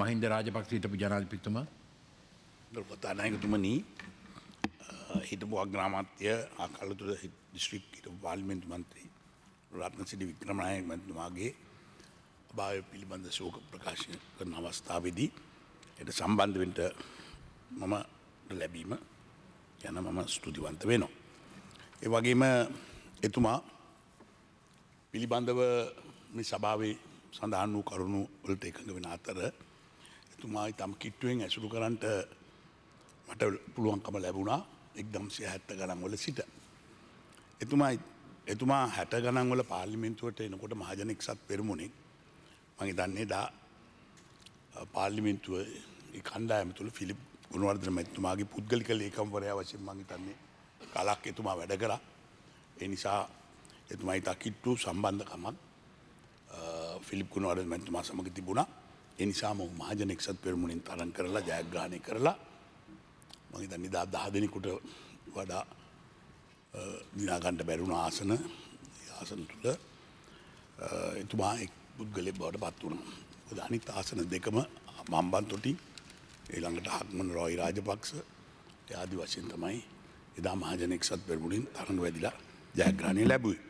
මහින්ද රාජපක්ෂ හිටපු ජනාධිපතිතුමා කතානායකතුමනි හිටපු අග්‍රාමාත්‍ය ආකල්තුර දිස්ත්‍රික් හිටපු පාර්ලිමේන්තු මන්ත්‍රී රත්නසිරි වික්‍රමනායක මැතිතුමාගේ අභාවය පිළිබඳ ශෝක ප්‍රකාශ කරන අවස්ථාවේදී ඒට සම්බන්ධ වෙන්න මම ලැබීම ගැන මම ස්තුතිවන්ත වෙනවා. ඒ වගේම එතුමා පිළිබඳව මේ සභාවේ සඳහන් වූ කරුණු වලට එකඟ වෙන අතර එතුමා ඊටම කිට්ටුවෙන් ඇසුරු කරන්නට මට පුළුවන්කම ලැබුණා 1970 ගණන් වල සිට. එතුමා 60 ගණන් වල පාර්ලිමේන්තුවට එනකොට මහජන එක්සත් පෙරමුණේ මම හිතන්නේ දා පාර්ලිමේන්තුවේ ඒ කණ්ඩායම තුල ෆිලිප් ගුණවර්ධන මැතිතුමාගේ පුද්ගලික ලේකම්වරයා වශයෙන් මම හිතන්නේ කාලක් එතුමා වැඩ කරා. ඒ නිසා එතුමා ඊට කිට්ටු සම්බන්ධකමක් ෆිලිප් ගුණවර්ධන මැතිතුමා සමග තිබුණා. ඒ නිසාම මහජන එක්සත් පෙරමුණෙන් තරඟ කරලා ජයග්‍රහණය කරලා මම හිතන්නේ 10 දෙනෙකුට වඩා දිනා ගන්න බැරුණ ආසන තුල එතුමා එක් පුද්ගලයෙක් බවට පත් වුණා. මොකද අනිත් ආසන දෙකම මම්බන්තොටි ඊළඟට හක්මන් රොයි රාජපක්ෂ ආදි වශයෙන් තමයි එදා මහජන එක්සත් පෙරමුණෙන් තරඟ වැදිලා ජයග්‍රහණය ලැබුවේ.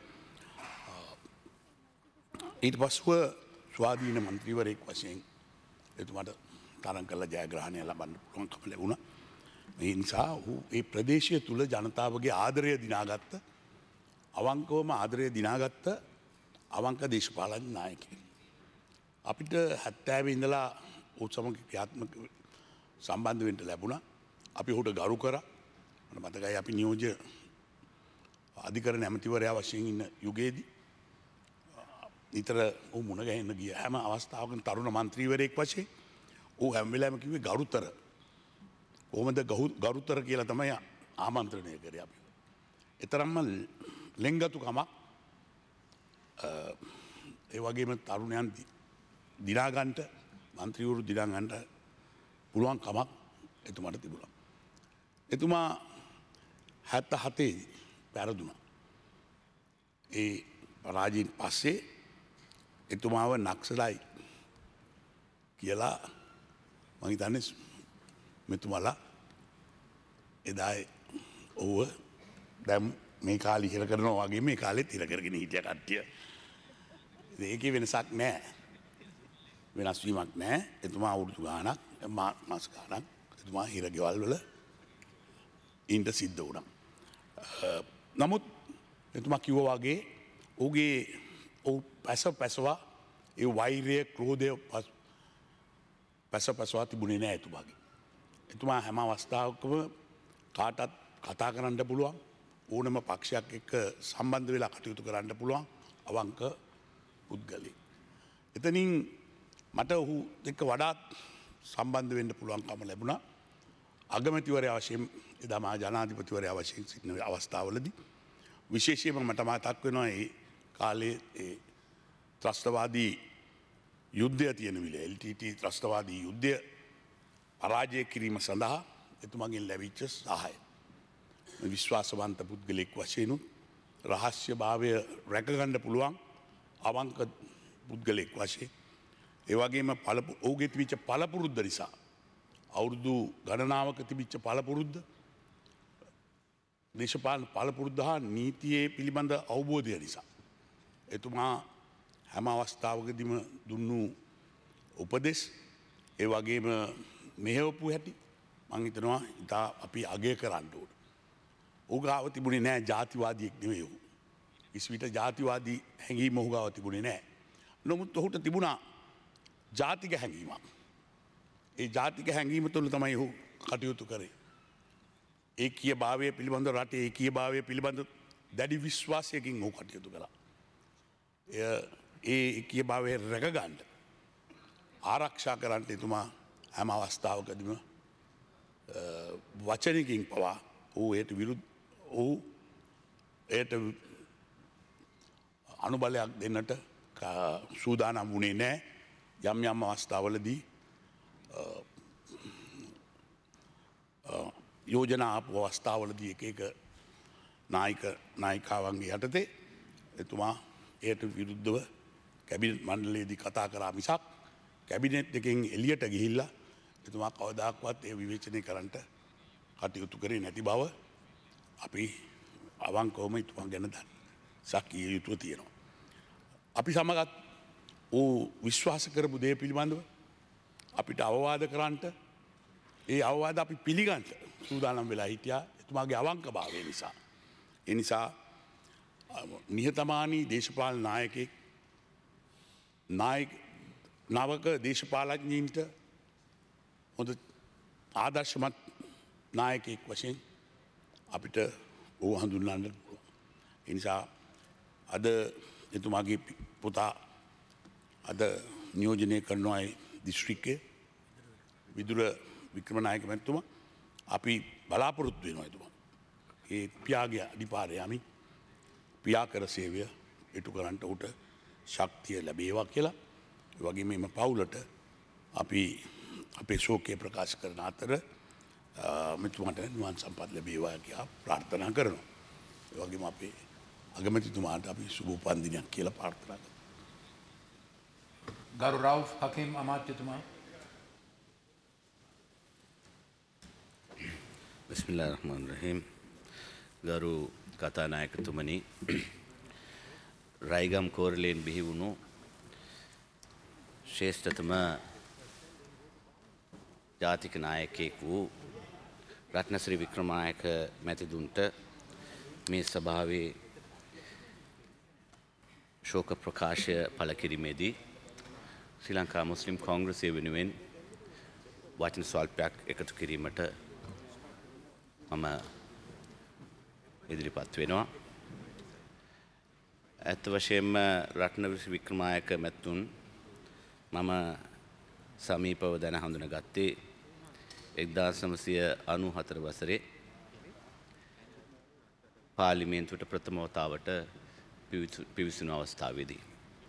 ඊට පස්ව ස්වාධීන මන්ත්‍රීවරයෙක් වශයෙන් එතුමාට තරඟ කළ ජයග්‍රහණය ලබන්න පුළුවන්කම ලැබුණා. ඒ නිසා ඔහු ඒ ප්‍රදේශය තුල ජනතාවගේ ආදරය දිනාගත්ත අවංකවම ආදරය දිනාගත්ත අවංක දේශපාලන නායකයෙක්. අපිට 70 ඉඳලා ඔහු සමග ක්‍රියාත්මක සම්බන්ධ වෙන්න ලැබුණා. අපි ඔහුට ගරු කරා. මට මතකයි අපි නියෝජ්‍ය අධිකරණ ඇමතිවරයා වශයෙන් ඉන්න යුගයේදී නිතර ඔහු මුණ ගැහෙන්න ගිය හැම අවස්ථාවකම තරුණ මන්ත්‍රීවරයෙක් වශයෙන් ඔහු හැම වෙලාවෙම කිව්වේ ගරුතර. කොහොමද ගරුතර කියලා තමයි ආමන්ත්‍රණය කරේ අපි. ඒ තරම්ම ලෙන්ගතුකමක් ඒ වගේම තරුණයන් දිනා ගන්නට මන්ත්‍රීවරු දිනා ගන්නට පුළුවන් කමක් එතුමාට තිබුණා. එතුමා 77 පෙරදුනා. ඒ පරාජයෙන් පස්සේ එතුමාව නක්සලයි කියලා මම හිතන්නේ මෙතුමාලා එදා ඔව්ව දැන් මේ කාලේ ඉහිර කරනවා වගේ මේ කාලෙත් ඉහිර කරගෙන හිටිය කට්ටිය. ඒකේ වෙනසක් නැහැ. වෙනස් වීමක් නැහැ. එතුමා අවුරුදු ගාණක් මාස ගාණක් එතුමා හිර ගෙවල් වල ඉන්න සිද්ධ වුණා. නමුත් එතුමා කිව්වා වගේ ඔහු පැසවා ඒ වෛරය ක්‍රෝධය පැසවා තිබුණේ නැහැ එතුමාගේ. එතුමා හැම අවස්ථාවකම කාටත් කතා කරන්න පුළුවන් ඕනම පක්ෂයක් එක්ක සම්බන්ධ වෙලා කටයුතු කරන්න පුළුවන් අවංක පුද්ගලෙක්. එතනින් මට ඔහු එක්ක වඩාත් සම්බන්ධ වෙන්න පුළුවන්කම ලැබුණා. අගමැතිවරයා වශයෙන් එදා මහා ජනාධිපතිවරයා වශයෙන් සිටින අවස්ථාවලදී විශේෂයෙන්ම මට මතක් වෙනවා ඒ කාලේ ඒ ත්‍රස්තවාදී යුද්ධය තියෙන විදිහ LTT ත්‍රස්තවාදී යුද්ධය පරාජය කිරීම සඳහා එතුමාගෙන් ලැබිච්ච සහාය. විශ්වාසවන්ත පුද්ගලෙක් වශයෙන් රහස්‍යභාවය රැකගන්න පුළුවන් අවංක පුද්ගලෙක් වශයෙන් ඒ වගේම ඔහුගේ තිබිච්ච පළපුරුද්ද නිසා අවුරුදු ගණනාවක තිබිච්ච පළපුරුද්ද දේශපාලන පළපුරුද්ද හා නීතියේ පිළිබඳ අවබෝධය නිසා එතුමා හැම අවස්ථාවකදීම දුන්නු උපදෙස් ඒ වගේම මෙහෙවපු හැටි මං හිතනවා ඉතා අපි අගය කරන්න ඕන. ඔහු ගාව තිබුණේ නැහැ ජාතිවාදියෙක් නෙවෙයි ඔහු. ඉස්විත ජාතිවාදී හැඟීම ඔහු ගාව තිබුණේ නැහැ. නමුත් ඔහුට තිබුණා ජාතික හැඟීමක්. ඒ ජාතික හැඟීම තුළ තමයි ඔහු කටයුතු කරේ. ඒකීය භාවය පිළිබඳ රටේ ඒකීය භාවය පිළිබඳ දැඩි විශ්වාසයකින් ඔහු කටයුතු කළා. ඒ ඒකීය භාවය රැකගන්න ආරක්ෂා කරන්න එතුමා හැම අවස්ථාවකදීම වචනකින් පවා ඔහු එයට අනුබලයක් දෙන්නට සූදානම් වුණේ නැහැ. යම් අවස්ථාවලදී යෝජනා ආපු අවස්ථාවලදී එක නායිකාවන්ගේ යටතේ එතුමා එයට විරුද්ධව කැබිනට් මණ්ඩලයේදී කතා කරා මිසක් කැබිනෙට් එකෙන් එළියට ගිහිල්ලා එතුමා කවදාක්වත් ඒ විවේචනය කරන්නට කටයුතු කරේ නැති බව අපි අවංකවම එතුමා ගැන දන්න සක්කිය යුතුව තියෙනවා. අපි සමගත් ඌ විශ්වාස කරපු දේ පිළිබඳව අපිට අවවාද කරන්නට ඒ අවවාද අපි පිළිගන්නට සූදානම් වෙලා හිටියා එතුමාගේ අවංකභාවය නිසා. ඒ නිසා නිහතමානී දේශපාලන නායකයෙක් නවක දේශපාලඥයින්ට හොඳ ආදර්ශමත් නායකයෙක් වශයෙන් අපිට ඕ හඳුන්වන්න පුළුවන්. ඒ නිසා අද එතුමාගේ පුතා අද නියෝජනය කරනවා දිස්ත්‍රික්කයේ විදුර වික්‍රමනායක මැතිතුමා අපි බලාපොරොත්තු වෙනවා එතුමා. ඒ පියාගේ අඩිපාරේ යමි පියාකර සේවය ඉටු කරන්නට උට ශක්තිය ලැබේවා කියලා. ඒ වගේම මේ පවුලට අපි අපේ ශෝකය ප්‍රකාශ කරන අතර මෙතුමාට නිවන් සම්පත් ලැබේවා කියලා ප්‍රාර්ථනා කරනවා. ඒ වගේම අපේ අගමැතිතුමාට අපි සුබ උපන්දිනයක් කියලා ප්‍රාර්ථනා කරනවා. ගරු රවුෆ් හකීම් අමාත්‍යතුමා. බිස්මිල්ලාහිර් රහ්මානිර් රහීම්. ගරු කතානායකතුමනි, රයිගම් කෝරළේන් බිහි වුණු ශ්‍රේෂ්ඨතම ජාතික නායකයෙක් වූ රත්නශ්‍රී වික්‍රමනායක මැතිතුන්ට මේ සභාවේ ශෝක ප්‍රකාශය පළ කිරීමේදී ශ්‍රී ලංකා මුස්ලිම් කොංග්‍රසය වෙනුවෙන් වචන ස්වල්පයක් එකතු කිරීමට මම ඉදිරිපත් වෙනවා. ඇත්ත වශයෙන්ම රත්නශ්‍රී වික්‍රමනායක මැතිතුන් මම සමීපව දැන හඳුනගත්තේ 1994 වසරේ පාර්ලිමේන්තුවට ප්‍රථම වතාවට පිවිසුණු අවස්ථාවේදී.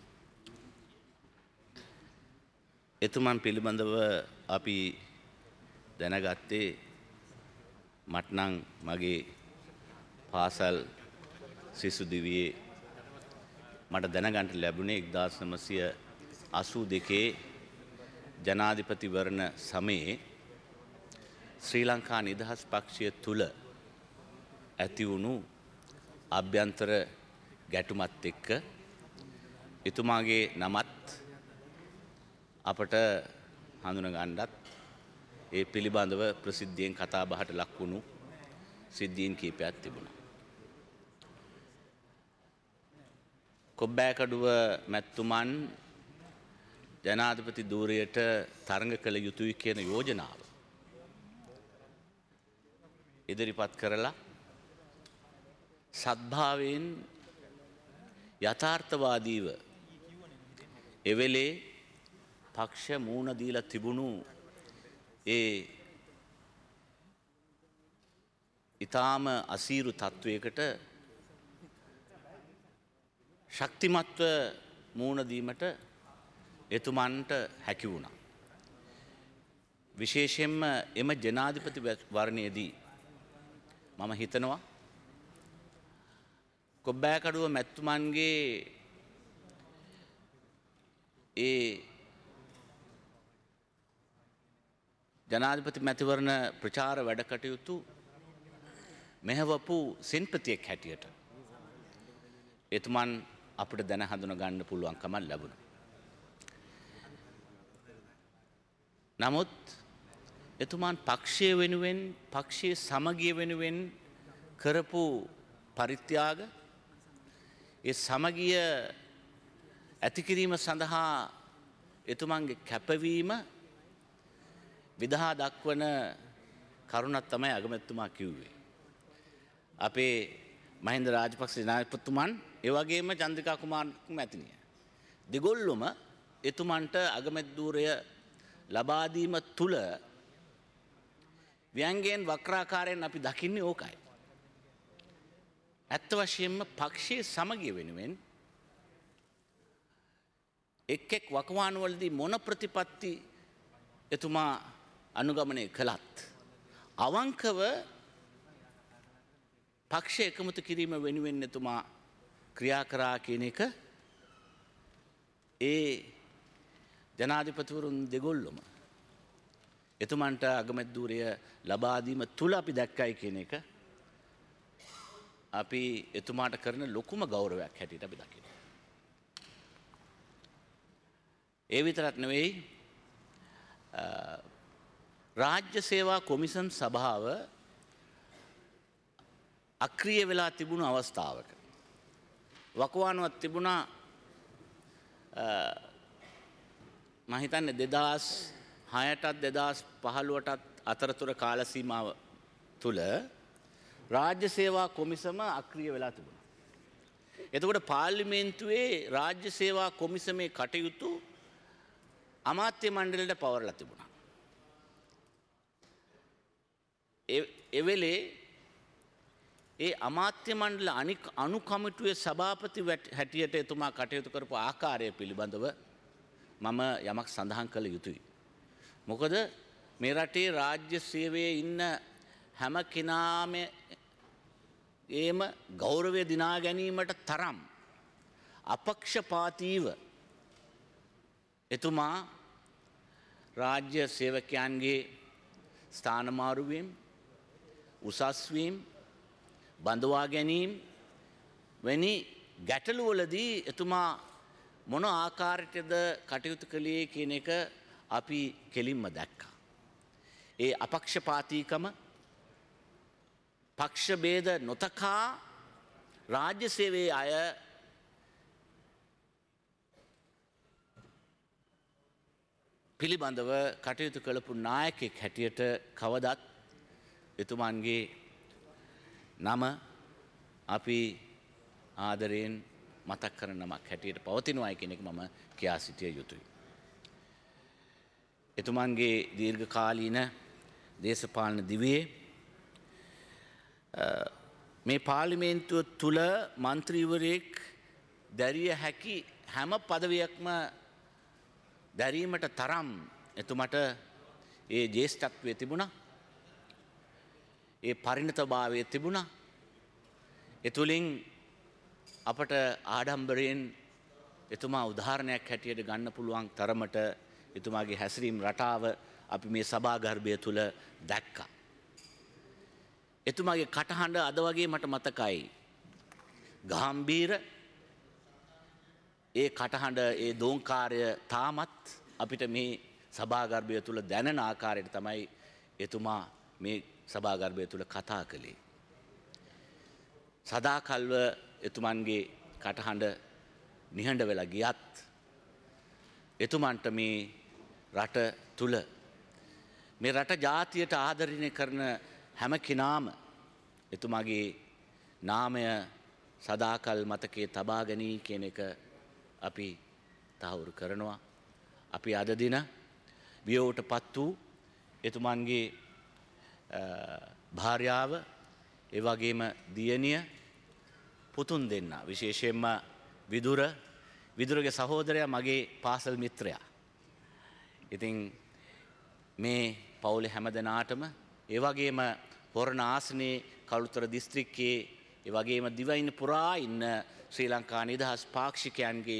එතුමන් පිළිබඳව අපි දැනගත්තේ මට්නම් මගේ පාසල් සිසු දිවියේ මට දැනගන්නට ලැබුණේ 1982 ජනාධිපතිවරණ සමයේ ශ්‍රී ලංකා නිදහස් පක්ෂය තුල ඇති වුණු අභ්‍යන්තර ගැටුමත් එක්ක එතුමාගේ නමත් අපට හඳුන ගන්නත් ඒ පිළිබඳව ප්‍රසිද්ධියෙන් කතා බහට ලක් වුණු සිද්ධීන් කීපයක් තිබුණා. කොබ්බෑකඩුව මැතිතුමන් ජනාධිපති ධූරයට තරඟ කළ යුතුයි කියන යෝජනාව ඉදිරිපත් කරලා සද්භාවයෙන් යථාර්ථවාදීව එවෙලේ පක්ෂ මූණ දීලා තිබුණු ඒ ඊටාම අසීරු තත්වයකට ශක්තිමත්ව මූණ දීමට එතුමන්ට හැකි වුණා. විශේෂයෙන්ම එම ජනාධිපති වරණයේදී මම හිතනවා කොබ්බෑකඩුව මැතිතුමන්ගේ ඒ ජනාධිපති මැතිවරණ ප්‍රචාර වැඩ කටයුතු මෙහෙවපු සෙන්පතියෙක් හැටියට එතුමන් අපිට දැන හඳුන ගන්න පුළුවන්කම ලැබුණා. නමුත් එතුමන් පක්ෂය වෙනුවෙන් පක්ෂයේ සමගිය වෙනුවෙන් කරපු පරිත්‍යාග ඒ සමගිය ඇතිකිරීම සඳහා එතුමන්ගේ කැපවීම විදහා දක්වන කරුණක් තමයි අගමැතිතුමා කිව්වේ. අපේ මහින්ද රාජපක්ෂ ජනාධිපතිතුමන් ඒ වගේම චන්ද්‍රිකා කුමාරතුංග මැතිණිය දෙගොල්ලොම එතුමන්ට අගමැති ධූරය ලබා දීම තුල ව්‍යංගයෙන් වක්‍රාකාරයෙන් අපි දකින්නේ ඕකයි. ඇත්ත වශයෙන්ම පක්ෂයේ සමගිය වෙනුවෙන් එක් එක් වකවානුවලදී මොන ප්‍රතිපත්ති එතුමා අනුගමනය කළත් අවංකව පක්ෂ එකමුතු කිරීම වෙනුවෙන් එතුමා ක්‍රියා කරා කියන එක ඒ ජනාධිපතිවරුන් දෙගොල්ලොම එතුමන්ට අගමැතිධූරය ලබා දීම තුල අපි දැක්කයි කියන එක අපි එතුමාට කරන ලොකුම ගෞරවයක් හැටියට අපි දකිනවා. ඒ විතරක් නෙවෙයි රාජ්‍ය සේවා කොමිසම් සභාව අක්‍රිය වෙලා තිබුණු අවස්ථාවක වකවානුවක් තිබුණා මම හිතන්නේ 2006ටත් 2015ටත් අතරතුර කාල සීමාව තුල රාජ්‍ය සේවා කොමිසම අක්‍රිය වෙලා තිබුණා. එතකොට පාර්ලිමේන්තුවේ රාජ්‍ය සේවා කොමිසමේ කටයුතු අමාත්‍ය මණ්ඩලයට පවරලා තිබුණා. එවෙලේ ඒ අමාත්‍ය මණ්ඩල අනු කමිටුවේ සභාපති හැටියට එතුමා කටයුතු කරපු ආකාරය පිළිබඳව මම යමක් සඳහන් කළ යුතුයි. මොකද මේ රටේ රාජ්‍ය සේවයේ ඉන්න හැම කෙනාම ඒම ගෞරවය දිනා ගැනීමට තරම් අපක්ෂපාතීව එතුමා රාජ්‍ය සේවකයන්ගේ ස්ථානමාරුවීම් උසස්වීම් බඳවා ගැනීම වැනි ගැටලුවලදී එතුමා මොන ආකාරයටද කටයුතු කළේ කියන එක අපි කෙලින්ම දැක්කා. ඒ අපක්ෂපාතීකම පක්ෂ ભેද නොතකා රාජ්‍ය සේවයේ අය පිළිබඳව කටයුතු කළපු නායකයෙක් හැටියට කවදත් එතුමන්ගේ නම අපි ආදරයෙන් මතක් කරන නමක් හැටියට පවතිනවා කියන එක මම කියා සිටිය යුතුයි. එතුමන්ගේ දීර්ඝකාලීන දේශපාලන දිවියේ මේ පාර්ලිමේන්තුව තුල මන්ත්‍රීවරයෙක් දැරිය හැකි හැම පදවියක්ම දැරීමට තරම් එතුමට ඒ ජ්‍යෙෂ්ඨත්වයේ තිබුණා. ඒ පරිණතභාවයේ තිබුණා. ඒ තුලින් අපට ආඩම්බරයෙන් එතුමා උදාහරණයක් හැටියට ගන්න පුළුවන් තරමට එතුමාගේ හැසිරීම් රටාව අපි මේ සභාගර්භය තුල දැක්කා. එතුමාගේ කටහඬ අද වගේ මට මතකයි. ගාම්භීර ඒ කටහඬ ඒ දෝංකාරය තාමත් අපිට මේ සභාගර්භය තුල දැනෙන ආකාරයට තමයි එතුමා මේ සභාගර්භය තුල කතා කළේ. සදාකල්ව එතුමන්ගේ කටහඬ නිහඬ වෙලා ගියත් එතුමන්ට මේ රට තුල මේ රට ජාතියට ආදරණය කරන හැම කෙනාම එතුමාගේ නාමය සදාකල් මතකයේ තබා ගනී කියන එක අපි තහවුරු කරනවා. අපි අද දින වියෝවටපත් වූ එතුමන්ගේ භාර්යාව ඒ වගේම දියණිය පුතුන් දෙන්න විශේෂයෙන්ම විදුරගේ සහෝදරයා මගේ පාසල් මිත්‍රයා. ඉතින් මේ පවුලේ හැම දෙනාටම ඒ වගේම හොරණ ආසනයේ කළුතර දිස්ත්‍රික්කයේ ඒ වගේම දිවයින පුරා ඉන්න ශ්‍රී ලංකා නිදහස් පාක්ෂිකයන්ගේ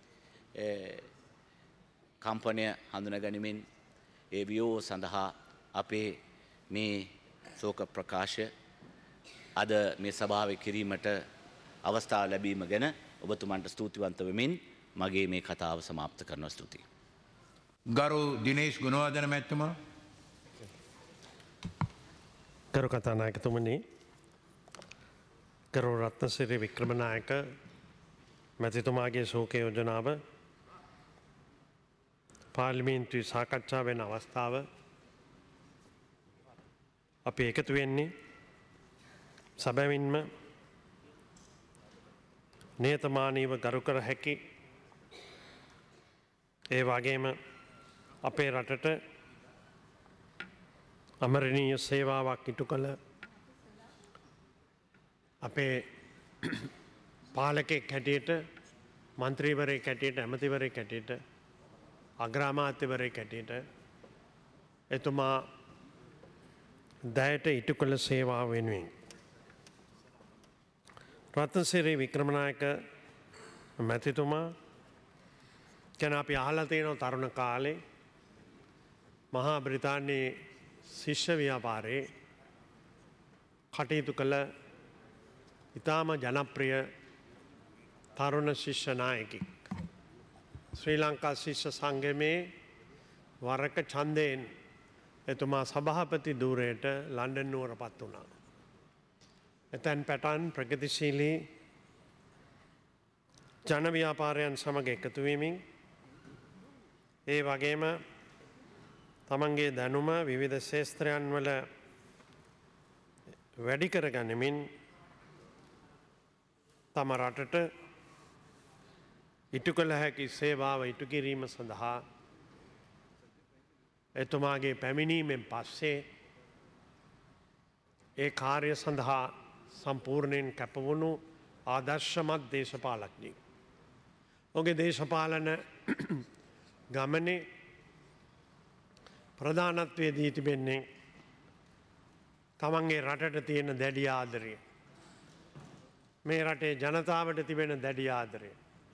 කම්පනය හඳුනගනිමින් ඒ වියෝව සඳහා අපේ මේ ශෝක ප්‍රකාශය අද මේ සභාවේ කිරීමට අවස්ථාව ලැබීම ගැන ඔබතුමන්ට ස්තුතිවන්ත වෙමින් මගේ මේ කතාව සමාප්ත කරනවා. ස්තුතියි. ගරු දිනේෂ් ගුණවර්ධන මැතිතුමා. ගරු කතානායකතුමනි, ගරු රත්නසිරි වික්‍රමනායක මැතිතුමාගේ ශෝක යෝජනාව පාර්ලිමේන්තුවේ සාකච්ඡා වෙන අවස්ථාව අපි එකතු වෙන්නේ සැබවින්ම නියතමානීව ගරු කර හැකි ඒ වගේම අපේ රටට අමරණීය සේවාවක් ඉටු කළ අපේ පාලකෙක් හැටියට මන්ත්‍රීවරයෙක් හැටියට ඇමතිවරයෙක් හැටියට අග්‍රාමාත්‍යවරයෙක් හැටියට එතුමා දැයට ඉටු කළ සේවාව වෙනුවෙන් රත්නසිරි වික්‍රමනායක මැතිතුමා ගැන අපි අහලා තියෙනවා තරුණ කාලේ මහා බ්‍රිතාන්‍යයේ ශිෂ්‍ය ව්‍යාපාරයේ කටයුතු කළ ඉතාම ජනප්‍රිය තරුණ ශිෂ්‍ය නායකෙක්. ශ්‍රී ලංකා ශිෂ්‍ය සංගමේ වරක ඡන්දයෙන් එතුමා සභාපති ධූරයට ලන්ඩන් නුවර පත් වුණා. එතැන් පැටන් ප්‍රගතිශීලී ජන ව්‍යාපාරයන් සමග එකතු වෙමින් ඒ වගේම තමන්ගේ දැනුම විවිධ ශේස්ත්‍රයන් වල වැඩි කර ගනිමින් තම රටට ඉටු කළ හැකි සේවාව ඉටු කිරීම සඳහා එතුමාගේ පැමිණීමෙන් පස්සේ ඒ කාර්ය සඳහා සම්පූර්ණයෙන් කැපවුණු ආදර්ශමත් දේශපාලඥයෙක්. ඔහුගේ දේශපාලන ගමනේ ප්‍රධානත්වය දී තිබෙන්නේ තමන්ගේ රටට තියෙන දැඩි ආදරය. මේ රටේ ජනතාවට තිබෙන දැඩි ආදරය.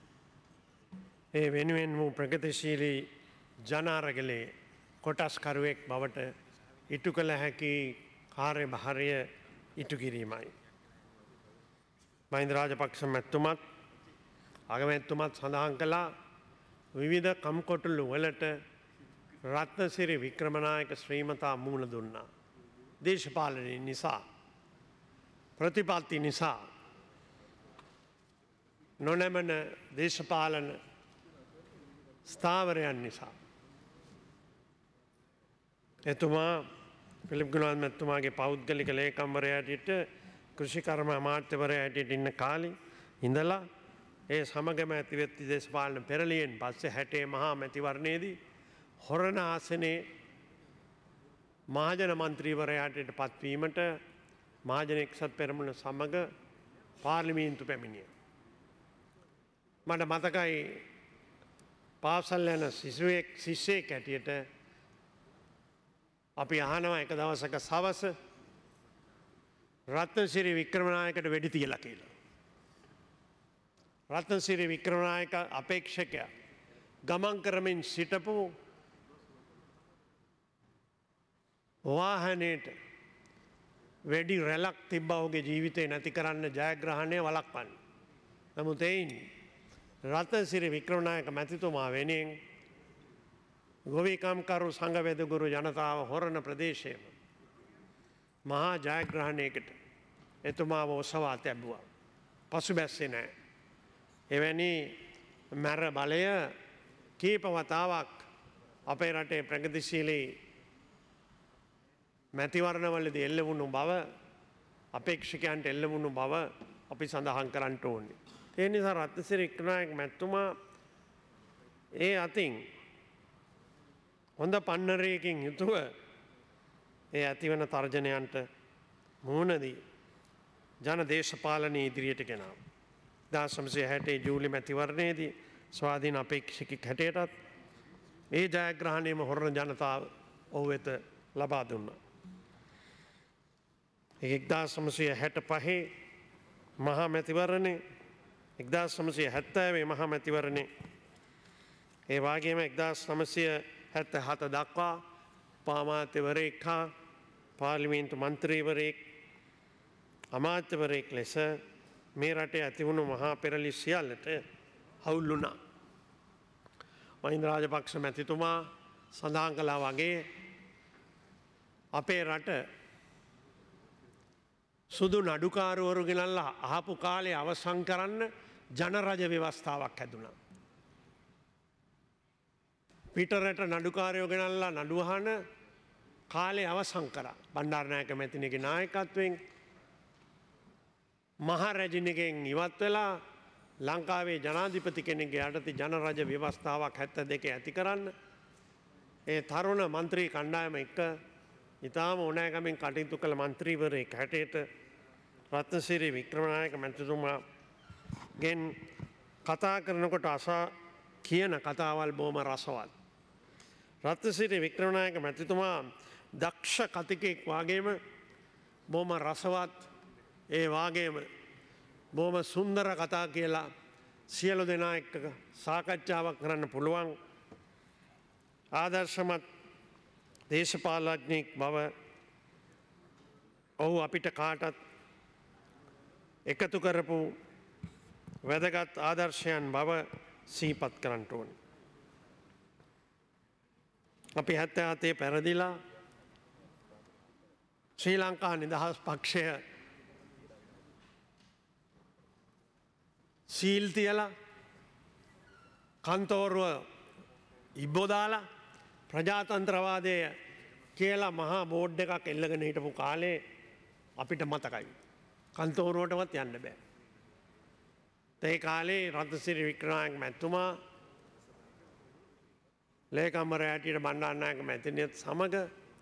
ඒ වෙනුවෙන් වූ ප්‍රගතිශීලී ජනාරගලේ කොටස්කරුවෙක් බවට ඉටු කළ හැකි කාර්යභාරය ඉටු කිරීමයි. මහින්ද රාජපක්ෂ මැතිතුමත් අගමැතිතුමත් සඳහන් කළා විවිධ කම්කොටුළු වලට රත්නසිරි වික්‍රමනායක ශ්‍රීමතා මුහුණ දුන්නා. දේශපාලනය නිසා ප්‍රතිපත්ති නිසා නොනැමන දේශපාලන ස්ථාවරයන් නිසා එතුමා පිළිප් ගුණවර්ධන මැතිතුමාගේ පෞද්ගලික ලේකම්වරයා හැටියට කෘෂිකර්ම අමාත්‍යවරයා හැටියට ඉන්න කාලේ ඉඳලා ඒ සමගම ඇතිවෙච්ච දේශපාලන පෙරළියෙන් පස්සේ 60 මහා මැතිවරණයේදී හොරණ ආසනයේ මහජන මන්ත්‍රීවරයා හැටියට පත්වීමට මහජන එක්සත් පෙරමුණ සමග පාර්ලිමේන්තු පැමිණියා. මට මතකයි පාසල් යන ශිෂ්‍යයෙක් හැටියට අපි අහනවා එක දවසක සවස රත්නසිරි වික්‍රමනායකට වෙඩි තියලා කියලා. රත්නසිරි වික්‍රමනායක අපේක්ෂකයා ගමන් කරමින් සිටපු වාහනයට වැඩි රැලක් තිබ්බ ඔහුගේ ජීවිතේ නැති කරන්න ජයග්‍රහණය වළක්වන්න. නමුත් එයින් රත්නසිරි වික්‍රමනායක මැතිතුමා වෙනුවෙන් ගොවිකම්කරු සංඝවේදගුරු ජනතාව හොරණ ප්‍රදේශයේම මහා ජයග්‍රහණයකට එතුමාව ඔසවා තැබුවා. පසුබැස්සේ නැහැ. එවැනි මැර බලය කීප වතාවක් අපේ රටේ ප්‍රගතිශීලී මැතිවරණවලදී එල්ල වුණු බව අපේක්ෂකයන්ට එල්ල වුණු බව අපි සඳහන් කරන්න ඕනේ. ඒ නිසා රත්නසිරි වික්‍රමනායක මැතිතුමා ඒ අතින් හොඳ පන්නරයකින් යුතුව ඒ ඇතිවන තර්ජනයන්ට මුහුණදී ජන දේශපාලනය ඉදිරියට ගෙනාව. 1960 ජූලි මැතිවරණයේදී ස්වාධීන අපේක්ෂකෙක් හැටියටත් ඒ ජයග්‍රහණයම හොරණ ජනතාව ඔහු වෙත ලබා දුන්නා. 1965 මහා මැතිවරණේ 1970 මහා මැතිවරණේ ඒ වගේම 1977 දක්වා පාමාත්‍යවරයෙක් හා පාර්ලිමේන්තු මන්ත්‍රීවරයෙක් අමාත්‍යවරයෙක් ලෙස මේ රටේ ඇතිවුණු මහා පෙරළි සියල්ලට හවුල් වුණා. මහින්ද රාජපක්ෂ මැතිතුමා සඳහන් කළා වගේ අපේ රට සුදු නඩුකාරවරු ගෙනල්ලා අහපු කාලේ අවසන් කරන්න ජනරජ ව්‍යවස්ථාවක් හැදුණා. පිටරට නඩුකාරයෝ ගෙනල්ලා නඩුවහන කාලේ අවසන් කරා. බණ්ඩාරනායක මැතිණියගේ නායකත්වයෙන් මහා රැජිනගෙන් ඉවත් වෙලා ලංකාවේ ජනාධිපති කෙනෙක්ගේ යටතේ ජනරජ ව්‍යවස්ථාවක් 72 ඇති කරන්න ඒ තරුණ මන්ත්‍රී කණ්ඩායම එක්ක ඉතාම ඕනෑකමින් කටයුතු කළ මන්ත්‍රීවරයෙක් හැටියට රත්නසිරි වික්‍රමනායක මැතිතුමාගෙන් කතා කරනකොට අසා කියන කතාවල් බොහොම රසවත්. රත්නසිරි වික්‍රමනායක මැතිතුමා දක්ෂ කතිකෙක් වගේම බොහොම රසවත් ඒ වගේම බොහොම සුන්දර කතා කියලා සියලු දෙනා එක්ක සාකච්ඡාවක් කරන්න පුළුවන් ආදර්ශමත් දේශපාලඥයෙක් බව ඔහු අපිට කාටත් එකතු කරපු වැදගත් ආදර්ශයන් බව සිහිපත් කරන්න ඕනේ. අපි 77 පැරදිලා ශ්‍රී ලංකා නිදහස් පක්ෂය සීල් තියලා කන්තෝරුව ඉබ්බෝදාලා ප්‍රජාතන්ත්‍රවාදය කියලා මහා බෝඩ් එකක් එල්ලගෙන හිටපු කාලේ අපිට මතකයි. කන්තෝරුවටවත් යන්න බෑ. ඒ කාලේ රත්නසිරි වික්‍රමනායක මැතිතුමා ලේකම්වරයා හැටියට බණ්ඩාරනායක මැතිනියත් සමග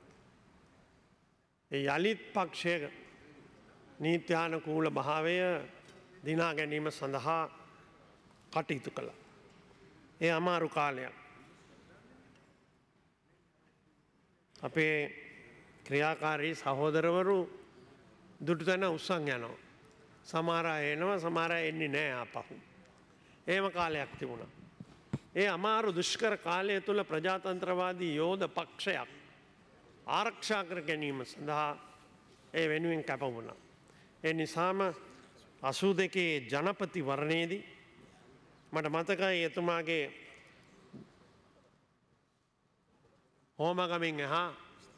යළිත් පක්ෂයක නීත්‍යානුකූල භාවය දිනා ගැනීම සඳහා කටයුතු කළා. ඒ අමාරු කාලයක්. අපේ ක්‍රියාකාරී සහෝදරවරු දුටු තැන උස්සන් යනවා. සමහර අය එනවා, සමහර අය එන්නේ නැහැ ආපහු. එහෙම කාලයක් තිබුණා. ඒ අමාරු දුෂ්කර කාලය තුල ප්‍රජාතන්ත්‍රවාදී යෝධ පක්ෂයක් ආරක්ෂා කර ගැනීම සඳහා ඒ වෙනුවෙන් කැප වුණා. ඒ නිසාම 82 ජනපති වරණයේදී මට මතකයි එතුමාගේ හෝමගමින් එහා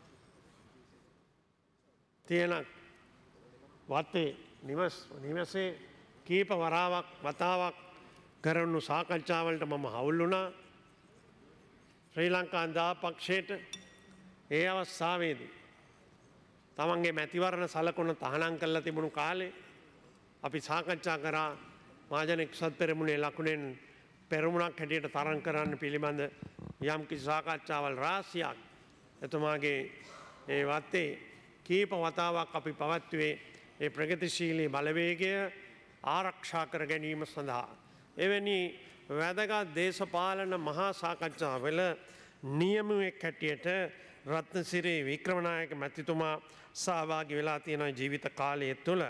තියෙන වත්තේ නිවසේ කීප වතාවක් කරනු සාකච්ඡාවලට මම හවුල් වුණා. ශ්‍රී ලංකා දාපක්ෂයට ඒ අවස්ථාවේදී තමන්ගේ මැතිවරණ සලකුණ තහනම් කරලා තිබුණු කාලේ අපි සාකච්ඡා කරා මහජන එක්සත් පෙරමුණේ ලකුණෙන් පෙරමුණක් හැටියට තරම් කරන්න පිළිබඳ යම් කිසි සාකච්ඡාවල් රාශියක් එතුමාගේ ඒ වත්තේ කීප වතාවක් අපි පවත්වුවේ ඒ ප්‍රගතිශීලී බලවේගය ආරක්ෂා කර ගැනීම සඳහා. එවැනි වැදගත් දේශපාලන මහා සාකච්ඡාවල නියමුවෙක් හැටියට රත්නසිරි වික්‍රමනායක මැතිතුමා සහභාගී වෙලා තියෙන ජීවිත කාලය තුළ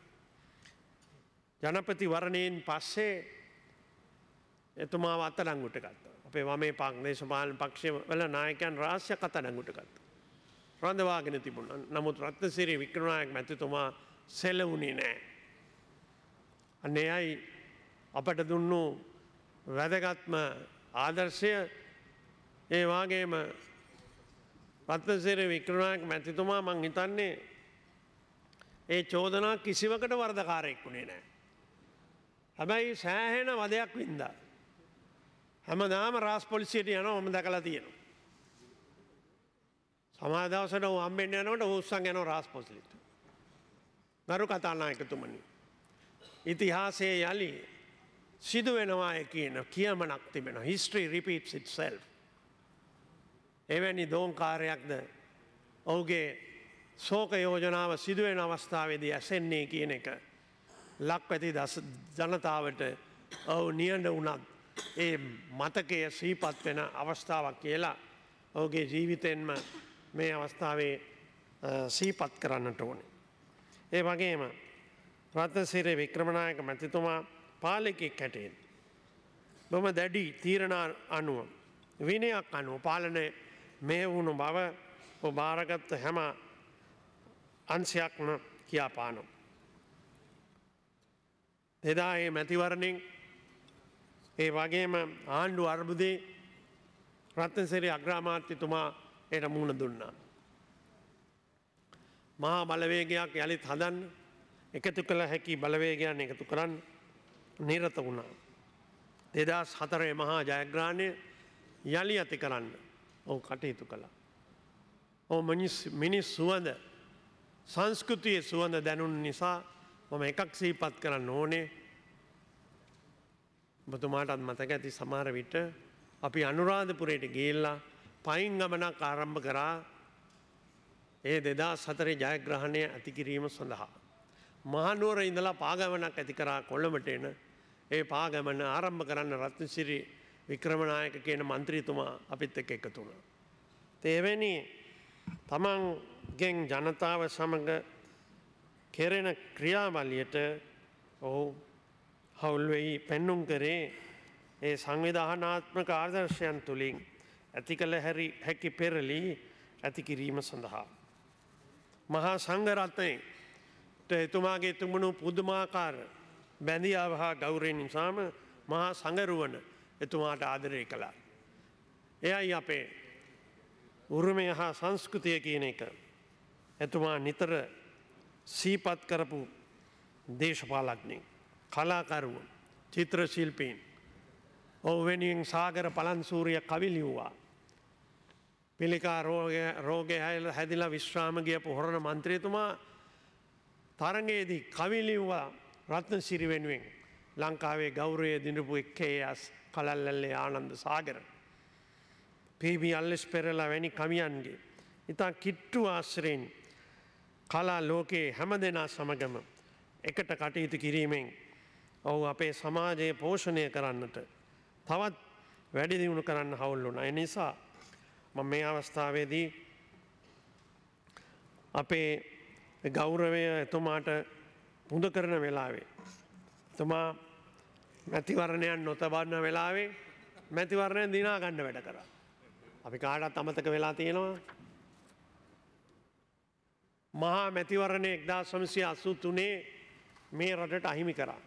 ජනපති වරණයෙන් පස්සේ එතුමාව අත්අඩංගුවට ගත්තා. අපේ වමේ දේශපාලන පක්ෂ වල නායකයන් රාශියක් අත්අඩංගුවට ගත්තා. රඳවාගෙන තිබුණා. නමුත් රත්නසිරි වික්‍රමනායක මැතිතුමා සෙලවුණේ නැහැ. අනේයි අපට දුන්නු වැදගත්ම ආදර්ශය. ඒ වගේම රත්නසිරි වික්‍රමනායක මැතිතුමා මං හිතන්නේ ඒ චෝදනා කිසිවකට වරදකාරයෙක් වුණේ නැහැ. හැබැයි සෑහෙන වදයක් වින්දා. හැමදාම රාජ් පොලිසියට යනවා මම දැකලා තියෙනවා. සමහර දවසට ඌ හම්බෙන්න යනකොට ඌ උස්සන් යනවා රාජ් පොලිසියට. ගරු කතානායකතුමනි. ඉතිහාසයේ යලි සිදු වෙනවා කියන කියමනක් තිබෙනවා. History repeats itself. එවැනි දෝංකාරයක්ද ඔහුගේ ශෝක යෝජනාව සිදුවෙන අවස්ථාවේදී ඇසෙන්නේ කියන එක ලක්වැති ජනතාවට ඔහු නියඬ වුණත් ඒ මතකය සිහිපත් වෙන අවස්ථාවක් කියලා ඔහුගේ ජීවිතයෙන්ම මේ අවස්ථාවේ සිහිපත් කරන්නට ඕනේ. ඒ වගේම රත්නසිරි වික්‍රමනායක මැතිතුමා පාලකෙක් හැටියට බොහොම දැඩි තීරණ අනුව විනයක් අනුව පාලනය මේ වුණු බව බාරගත් හැම අංශයක්ම කියාපානවා. එදා ඒ මැතිවරණයෙන් ඒ වගේම ආණ්ඩු අර්බුදේ රත්නසිරි අග්‍රාමාත්‍යතුමා එයට මුහුණ දුන්නා. මහා බලවේගයක් යළිත් හදන්න එකතු කළ හැකි බලවේගයන් එකතු කරන්න නිරත වුණා. 2004 මහා ජයග්‍රහණය යළි ඇති කරන්න ඔහු කටයුතු කළා. ඔහු මිනිස් සුවඳ සංස්කෘතියේ සුවඳ දැනුන නිසා මම එකක් සිහිපත් කරන්න ඕනේ. ඔබතුමාටත් මතක ඇති සමහර විට අපි අනුරාධපුරයට ගිහිල්ලා පයින් ගමනක් ආරම්භ කරා ඒ 2004 ජයග්‍රහණය ඇති කිරීම සඳහා. මහනුවර ඉඳලා පාගමනක් ඇති කරා කොළඹට එන ඒ පාගමන ආරම්භ කරන්න රත්නසිරි වික්‍රමනායක කියන මන්ත්‍රීතුමා අපිත් එක්ක එකතු වුණා. එවැනි තමන්ගෙන් ජනතාව සමග කෙරෙන ක්‍රියාවලියට ඔහු හවුල්වෙයි පෙන්නුම් කරේ ඒ සංවිධානාත්මක ආදර්ශයන් තුළින් ඇති කළ හැකි පෙරලී ඇති කිරීම සඳහා. මහා සංඝරත්නයට එතුමාගේ තුමුණු පුදුමාකාර බැඳියාව හා ගෞරවය නිසාම මහා සංගරුවන එතුමාට ආදරය කළා. එයයි අපේ උරුමය හා සංස්කෘතිය කියන එක එතුමා නිතර සීපත් කරපු දේශපාලඥයින්, කලාකරුවන්, චිත්‍ර ශිල්පීන්, ඔහු වෙනුවෙන් සාගර පලන්සූරිය කවි ලිව්වා. පිළිකා රෝගය හැදිලා විශ්‍රාම ගියපු හොරණ මන්ත්‍රීතුමා තරගයේදී කවි ලිව්වා රත්නසිරි වෙනුවෙන්. ලංකාවේ ගෞරවය දිනපු එක්කේයස් කලල්ලල්ලේ ආනන්ද සාගර. පීබී අල්ලෙස් පෙරලා වැනි කවියන්ගේ ඉතා කිට්ටු ආශ්‍රයෙන් කලා ලෝකයේ හැම දෙනා සමගම එකට කටයුතු කිරීමෙන් ඔහු අපේ සමාජයේ පෝෂණය කරන්නට තවත් වැඩි දියුණු කරන්න හවුල් වුණා. ඒ නිසා මම මේ අවස්ථාවේදී අපේ ගෞරවය එතුමාට පුද කරන වෙලාවේ එතුමා මැතිවරණයන් නොතබන්න වෙලාවේ මැතිවරණය දිනා ගන්න වැඩ කරා. අපි කාටත් අමතක වෙලා තියෙනවා. මහා මැතිවරණය 1983 මේ රටට අහිමි කරා.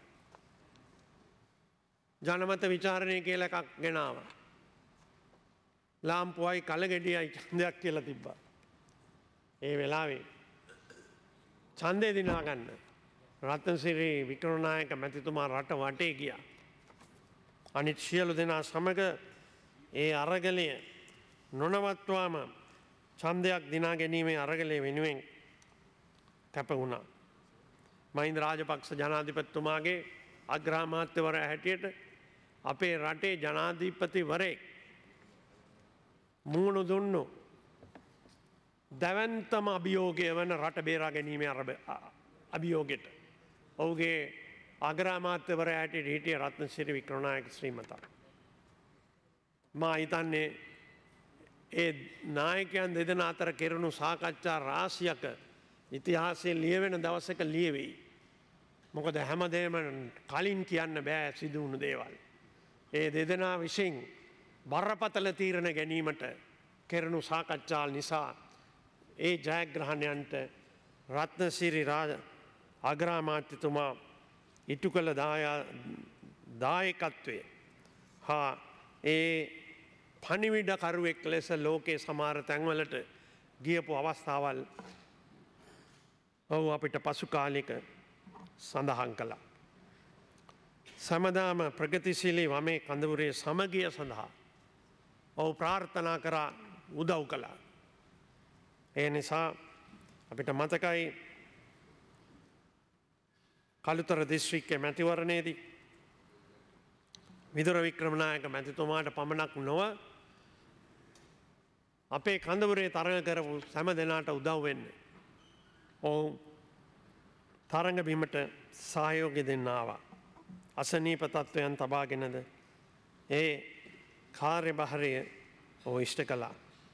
ජනමත විචාරණය කියලා එකක් ගෙනාවා. ලාම්පුවයි කලගෙඩියයි ඡන්දයක් කියලා තිබ්බා. ඒ වෙලාවේ ඡන්දේ දිනා ගන්න රත්නසිරි වික්‍රමනායක මැතිතුමා රට වටේ ගියා. අනිත් සියලු දෙනා සමග ඒ අරගලය නොනවත්වාම ඡන්දයක් දිනා ගැනීමේ අරගලය වෙනුවෙන් කැප වුණා. මහින්ද රාජපක්ෂ ජනාධිපතිතුමාගේ අග්‍රාමාත්‍යවරයා හැටියට අපේ රටේ ජනාධිපතිවරයෙක් මුහුණු දුන්නු දැවැන්තම අභියෝගය වන රට බේරා ගැනීමේ අභියෝගෙට ඔහුගේ අග්‍රාමාත්‍යවරයා හැටියට හිටිය රත්නසිරි වික්‍රමනායක ශ්‍රීමතා. මා හිතන්නේ ඒ නායකයන් දෙදෙනා අතර කෙරුණු සාකච්ඡා රාශියක ඉතිහාසයේ ලියවෙන දවසක ලියවෙයි. මොකද හැමදේම කලින් කියන්න බෑ සිදු වුණු දේවල්. ඒ දෙදෙනා විසින් බරපතල තීරණ ගැනීමට කෙරුණු සාකච්ඡා නිසා ඒ ජයග්‍රහණයන්ට රත්නසිරි අග්‍රාමාත්‍යතුමා ඉටු කළ දායකත්වය හා ඒ පණිවිඩකරුවෙක් ලෙස ලෝකයේ සමහර තැන්වලට ගියපු අවස්ථාවල් ඔහු අපිට පසු කාලික සඳහන් කළා. සමදාම ප්‍රගතිශීලී වමේ කඳවුරේ සමගිය සඳහා ඔහු ප්‍රාර්ථනා කරා උදව් කළා. ඒ නිසා අපිට මතකයි කළුතර දිස්ත්‍රික්කයේ මැතිවරණයේදී විදුර වික්‍රමනායක මැතිතුමාට පමණක් නොව අපේ කඳවුරේ තරඟ කරපු සෑම දෙනාට උදව් වෙන්නේ. ඔහු තරඟ බිමට සහයෝගය දෙන්න ආවා. අසනීප තත්ත්වයන් තබාගෙනද ඒ කාර්යභාරය ඔහු ඉෂ්ට කළා.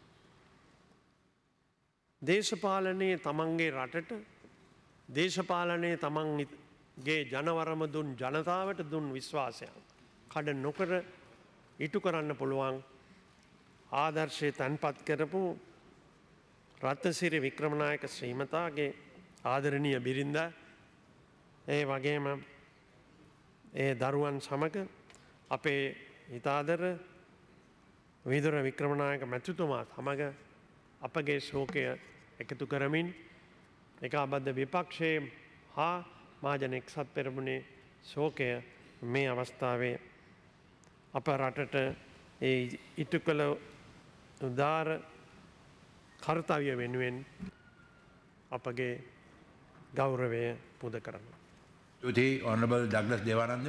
දේශපාලනයේ තමන්ගේ රටට දේශපාලනයේ තමන්ගේ ජනවරම දුන් ජනතාවට දුන් විශ්වාසයන් කඩ නොකර ඉටු කරන්න පුළුවන් ආදර්ශය තැන්පත් කරපු රත්නසිරි වික්‍රමනායක ශ්‍රීමතාගේ ආදරණීය බිරිඳ ඒ වගේම ඒ දරුවන් සමග අපේ හිතාදර විදුර වික්‍රමනායක මැතිතුමා සමග අපගේ ශෝකය එකතු කරමින් ඒකාබද්ධ විපක්ෂයේ හා මහජන එක්සත් පෙරමුණේ ශෝකය මේ අවස්ථාවේ අප රටට ඒ ඉටු කළ උදාර කර්තව්‍ය වෙනුවෙන් අපගේ ගෞරවය පුද කරන්න. ස්තුතියි Honorable Douglas Devananda.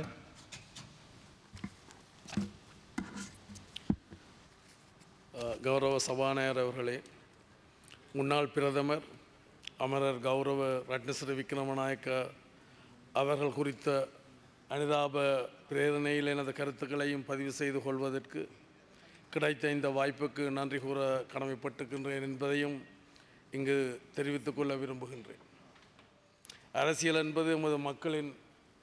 கௌரவ சபாநாயகர் அவர்களே, முன்னாள் பிரதமர் அமரர் கௌரவ ரட்னசிறி விக்ரமநாயக்க அவர்கள் குறித்த அனுதாப பிரேரணையில் எனது கருத்துக்களையும் பதிவு செய்து கொள்வதற்கு கிடைத்த இந்த வாய்ப்புக்கு நன்றி கூற கடமைப்பட்டிருக்கின்றேன் என்பதையும் இங்கு தெரிவித்துக் கொள்ள விரும்புகின்றேன். அரசியல் என்பது எமது மக்களின்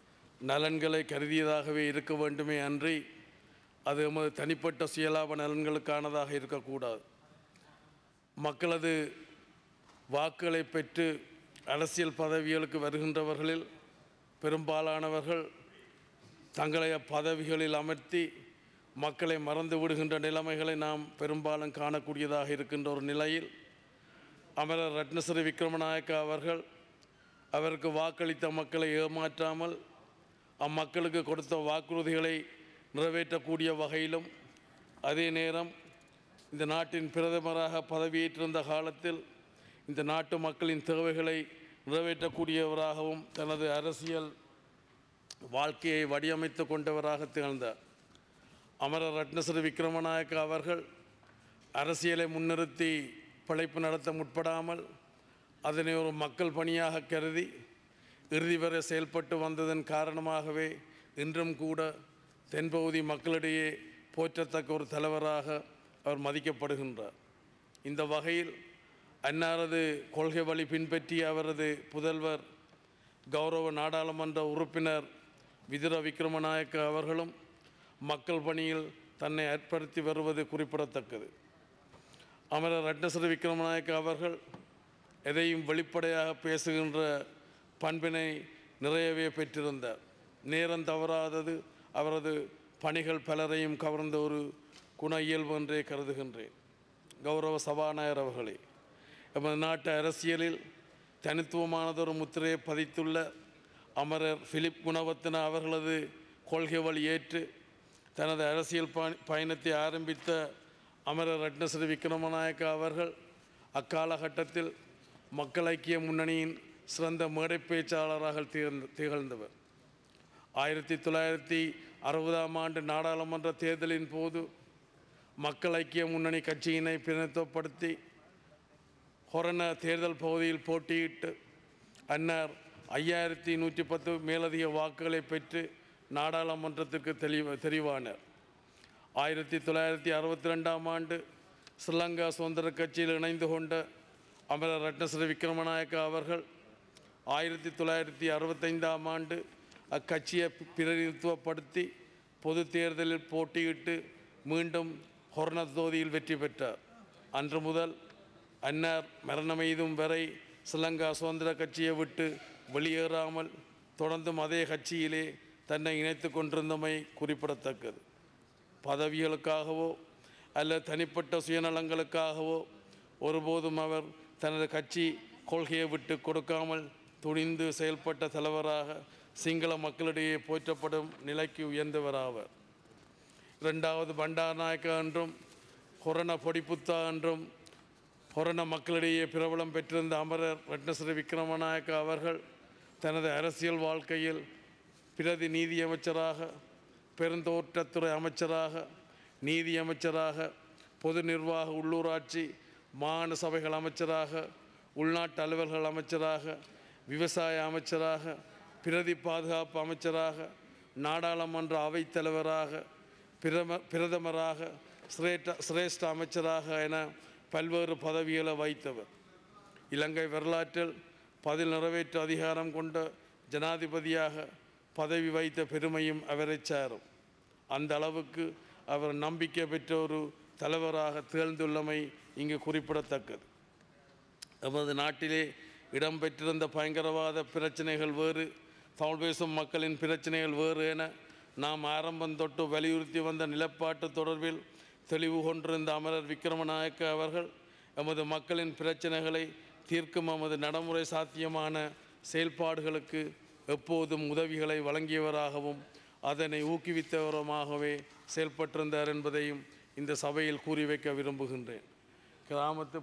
நலன்களை கருதியதாகவே இருக்க வேண்டுமே அன்றி அது எமது தனிப்பட்ட சுயலாப நலன்களுக்கானதாக இருக்கக்கூடாது. மக்களது வாக்குகளை பெற்று அரசியல் பதவிகளுக்கு வருகின்றவர்களில் பெரும்பாலானவர்கள் தங்களை பதவிகளில் அமர்த்தி மக்களை மறந்து விடுகின்ற நிலைமைகளை நாம் பெரும்பாலும் காணக்கூடியதாக இருக்கின்ற ஒரு நிலையில் அமரர் ரட்னசிறி விக்ரமநாயக்க அவர்கள் அவருக்கு வாக்களித்த மக்களை ஏமாற்றாமல் அம்மக்களுக்கு கொடுத்த வாக்குறுதிகளை நிறைவேற்றக்கூடிய வகையிலும் அதே நேரம் இந்த நாட்டின் பிரதமராக பதவியேற்றிருந்த காலத்தில் இந்த நாட்டு மக்களின் தேவைகளை நிறைவேற்றக்கூடியவராகவும் தனது அரசியல் வாழ்க்கையை வடிவமைத்து கொண்டவராக திகழ்ந்தார். அமரர் ரட்னசிறி விக்ரமநாயக்க அவர்கள் அரசியலை முன்னிறுத்தி பிழைப்பு நடத்த முற்படாமல் அதனை ஒரு மக்கள் பணியாக கருதி இறுதி வரை செயல்பட்டு வந்ததன் காரணமாகவே இன்றும் கூட தென்பகுதி மக்களிடையே போற்றத்தக்க ஒரு தலைவராக அவர் மதிக்கப்படுகின்றார். இந்த வகையில் அன்னாரது கொள்கை வழி பின்பற்றிய அவரது புதல்வர் கௌரவ நாடாளுமன்ற உறுப்பினர் விதுர விக்ரமநாயக்க அவர்களும் மக்கள் பணியில் தன்னை அர்ப்பணித்து வருவது குறிப்பிடத்தக்கது. அமரர் ரட்னசிறி விக்ரமநாயக்க அவர்கள் எதையும் வெளிப்படையாக பேசுகின்ற பண்பினை நிறையவே பெற்றிருந்தார். நேரம் தவறாதது அவரது பணிகள் பலரையும் கவர்ந்த ஒரு குண இயல்பு என்றே கருதுகின்றேன். கௌரவ சபாநாயகர் அவர்களே, எமது நாட்டு அரசியலில் தனித்துவமானதொரு முத்திரையை பதித்துள்ள அமரர் பிலிப் குணவர்த்தன அவர்களது கொள்கை வழி ஏற்று தனது அரசியல் பயணத்தை ஆரம்பித்த அமரர் ரட்னசிறி விக்ரமநாயக்க அவர்கள் அக்காலகட்டத்தில் மக்கள் ஐக்கிய முன்னணியின் சிறந்த மேடை பேச்சாளராக திகழ்ந்தவர். 1960ஆம் ஆண்டு நாடாளுமன்ற தேர்தலின் போது மக்கள் ஐக்கிய முன்னணி கட்சியினை பிரதிநிதித்துவப்படுத்தி ஹொரண தேர்தல் பகுதியில் போட்டியிட்டு அன்னார் 5110 மேலதிக வாக்குகளை பெற்று நாடாளுமன்றத்திற்கு தெரிவானார். 1962ஆம் ஆண்டு ஸ்ரீலங்கா சுதந்திர கட்சியில் இணைந்து கொண்ட அமரர் ரட்னசிறி விக்ரமநாயக்க அவர்கள் 1965ஆம் ஆண்டு அக்கட்சியை பிரதிநிதித்துவப்படுத்தி பொது தேர்தலில் போட்டியிட்டு மீண்டும் ஹொரண தொகுதியில் வெற்றி பெற்றார். அன்று முதல் அன்னார் மரணமெய்தும் வரை ஸ்ரீலங்கா சுதந்திர கட்சியை விட்டு வெளியேறாமல் தொடர்ந்தும் அதே கட்சியிலே தன்னை இணைத்து கொண்டிருந்தமை குறிப்பிடத்தக்கது. பதவிகளுக்காகவோ அல்லது தனிப்பட்ட சுயநலங்களுக்காகவோ ஒருபோதும் அவர் தனது கட்சி கொள்கையை விட்டு கொடுக்காமல் துணிந்து செயல்பட்ட தலைவராக சிங்கள மக்களிடையே போற்றப்படும் நிலைக்கு உயர்ந்தவராவர். இரண்டாவது பண்டாரநாயக்க என்றும் ஹொரண பொடிப்புத்தா என்றும் ஹொரண மக்களிடையே பிரபலம் பெற்றிருந்த அமரர் ரட்னசிறி விக்ரமநாயக்க அவர்கள் தனது அரசியல் வாழ்க்கையில் பிரதி நீதியமைச்சராக, பெருந்தோட்டத்துறை அமைச்சராக, நீதியமைச்சராக, பொது நிர்வாக உள்ளூராட்சி மாகாண சபைகள் அமைச்சராக, உள்நாட்டு அலுவல்கள் அமைச்சராக, விவசாய அமைச்சராக, பிரதி பாதுகாப்பு அமைச்சராக, நாடாளுமன்ற அவைத்தலைவராக, பிரதமராக, சிரேஷ்ட அமைச்சராக என பல்வேறு பதவிகளை வைத்தவர். இலங்கை வரலாற்றில் பதில் நிறைவேற்று அதிகாரம் கொண்ட ஜனாதிபதியாக பதவி வைத்த பெருமையும் அவரை சாரும். அந்த அளவுக்கு அவர் நம்பிக்கை பெற்ற ஒரு தலைவராக திகழ்ந்துள்ளமை இங்கு குறிப்பிடத்தக்கது. நமது நாட்டிலே இடம்பெற்றிருந்த பயங்கரவாத பிரச்சனைகள் வேறு, தமிழ் பேசும் மக்களின் பிரச்சனைகள் வேறு என நாம் ஆரம்பம் தொட்டு வலியுறுத்தி வந்த நிலப்பாட்டு தொடர்பில் தெளிவு கொண்டிருந்த அமரர் விக்ரமநாயக்க அவர்கள் எமது மக்களின் பிரச்சனைகளை தீர்க்கும் எமது நடைமுறை சாத்தியமான செயல்பாடுகளுக்கு எப்போதும் உதவிகளை வழங்கியவராகவும் அதனை ஊக்குவித்தவருமாகவே செயல்பட்டிருந்தார் என்பதையும் இந்த சபையில் கூறி வைக்க விரும்புகின்றேன். கிராமத்து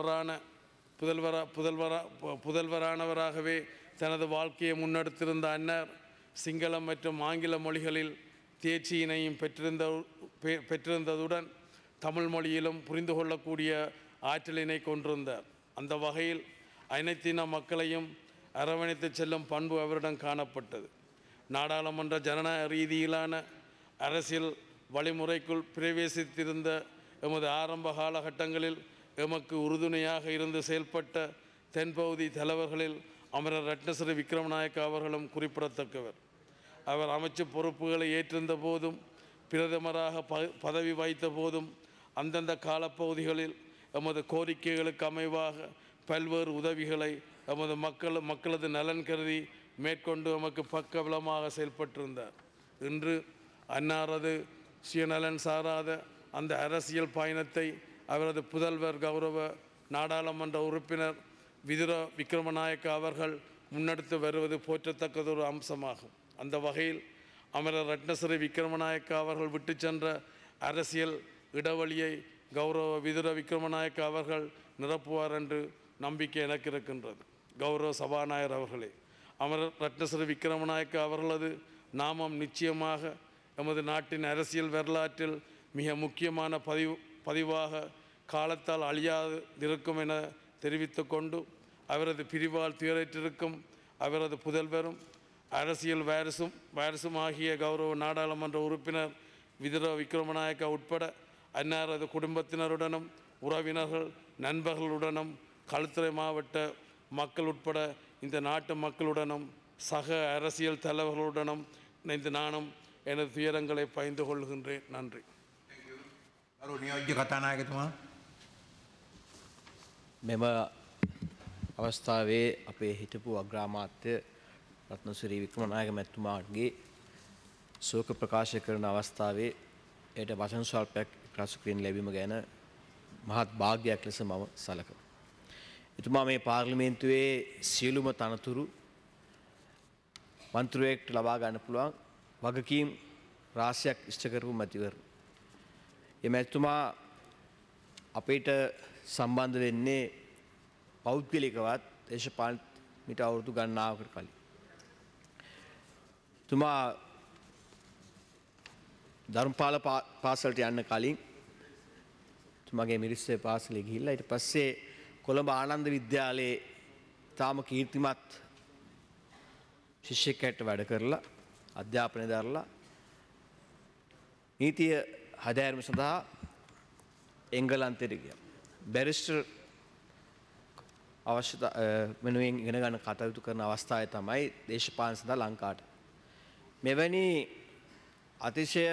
புதல்வரானவராகவே தனது வாழ்க்கையை முன்னெடுத்திருந்த அன்னார் சிங்களம் மற்றும் ஆங்கில மொழிகளில் தேர்ச்சியினையும் பெற்றிருந்ததுடன் தமிழ் மொழியிலும் புரிந்து கொள்ளக்கூடிய ஆற்றலினை கொண்டிருந்தார். அந்த வகையில் அனைத்தின மக்களையும் அரவணைத்து செல்லும் பண்பு அவரிடம் காணப்பட்டது. நாடாளுமன்ற ஜனநாயக ரீதியிலான அரசியல் வழிமுறைக்குள் பிரவேசித்திருந்த எமது ஆரம்ப காலகட்டங்களில் எமக்கு உறுதுணையாக இருந்து செயல்பட்ட தென்பகுதி தலைவர்களில் அமரர் ரட்னசிறி விக்ரமநாயக்க அவர்களும் குறிப்பிடத்தக்கவர். அவர் அமைச்சு பொறுப்புகளை ஏற்றிருந்த போதும் பிரதமராக பதவி வைத்த போதும் அந்தந்த காலப்பகுதிகளில் எமது கோரிக்கைகளுக்கு அமைவாக பல்வேறு உதவிகளை எமது மக்களது நலன் கருதி மேற்கொண்டு எமக்கு பக்கபலமாக செயல்பட்டிருந்தார். இன்று அன்னாரது சுயநலன் சாராத அந்த அரசியல் பயணத்தை அவரது புதல்வர் கௌரவ நாடாளுமன்ற உறுப்பினர் விதுர விக்ரமநாயக்க அவர்கள் முன்னெடுத்து வருவது போற்றத்தக்கதொரு அம்சமாகும். அந்த வகையில் அமரர் ரட்னசிறி விக்ரமநாயக்க அவர்கள் விட்டு சென்ற அரசியல் இடைவெளியை கௌரவ விதுர விக்ரமநாயக்க அவர்கள் நிரப்புவார் என்று நம்பிக்கை எனக்கு இருக்கின்றது. கௌரவ சபாநாயகர் அவர்களே, அமரர் ரட்னசிறி விக்ரமநாயக்க அவர்களது நாமம் நிச்சயமாக எமது நாட்டின் அரசியல் வரலாற்றில் மிக முக்கியமான பதிவாக காலத்தால் அழியாதிருக்கும் என தெரிவித்து கொண்டு அவரது பிரிவால் துயரற்றிருக்கும் அவரது புதல்வரும் அரசியல் வாரிசும் ஆகிய கௌரவ நாடாளுமன்ற உறுப்பினர் விதுர விக்ரமநாயக்க உட்பட அன்னாரது குடும்பத்தினருடனும் உறவினர்கள் நண்பர்களுடனும் களுத்துறை மாவட்ட மக்கள் உட்பட இந்த நாட்டு மக்களுடனும் சக அரசியல் தலைவர்களுடனும் இணைந்து நானும் எனது துயரங்களை பகிர்ந்து கொள்கின்றேன். நன்றி. ගරු නියෝජ්‍ය කතානායකතුමා. මෙම අවස්ථාවේ අපේ හිටපු අග්‍රාමාත්‍ය රත්නසිරි වික්‍රමනායක මැතිතුමාගේ ශෝක ප්‍රකාශ කරන අවස්ථාවේ එයට වචන ස්වල්පයක් ප්‍රකාශ කිරීම ලැබීම ගැන මහත් වාග්යක් ලෙස මම සලකනවා. එතුමා මේ පාර්ලිමේන්තුවේ සියලුම තනතුරු මන්ත්‍රීවරයෙක්ට ලබා ගන්න පුළුවන් වගකීම් රාශියක් ඉෂ්ට කරපු මැතිවරණ. මේ මැතිතුමා අපිට සම්බන්ධ වෙන්නේ පෞද්ගලිකවත් දේශපාලනික අවුරුදු ගණනාවකට කලින්. තුමා ධර්මපාල පාසලට යන්න කලින් තුමාගේ මිරිස්සේ පාසලේ ගිහිල්ලා ඊට පස්සේ කොළඹ ආනන්ද විද්‍යාලයේ තාම කීර්තිමත් ශිෂ්‍යෙක්ට වැඩ කරලා අධ්‍යාපනය දරලා නීතිය හදාරම සඳහා එංගලන්තයට ගියා. බැරිස්ටර් අවශ්‍යතා වෙනුවෙන් ඉගෙන ගන්න කටයුතු කරන අවස්ථාවේ තමයි දේශපාලන සඳහා ලංකාවට. මෙවැනි අතිශය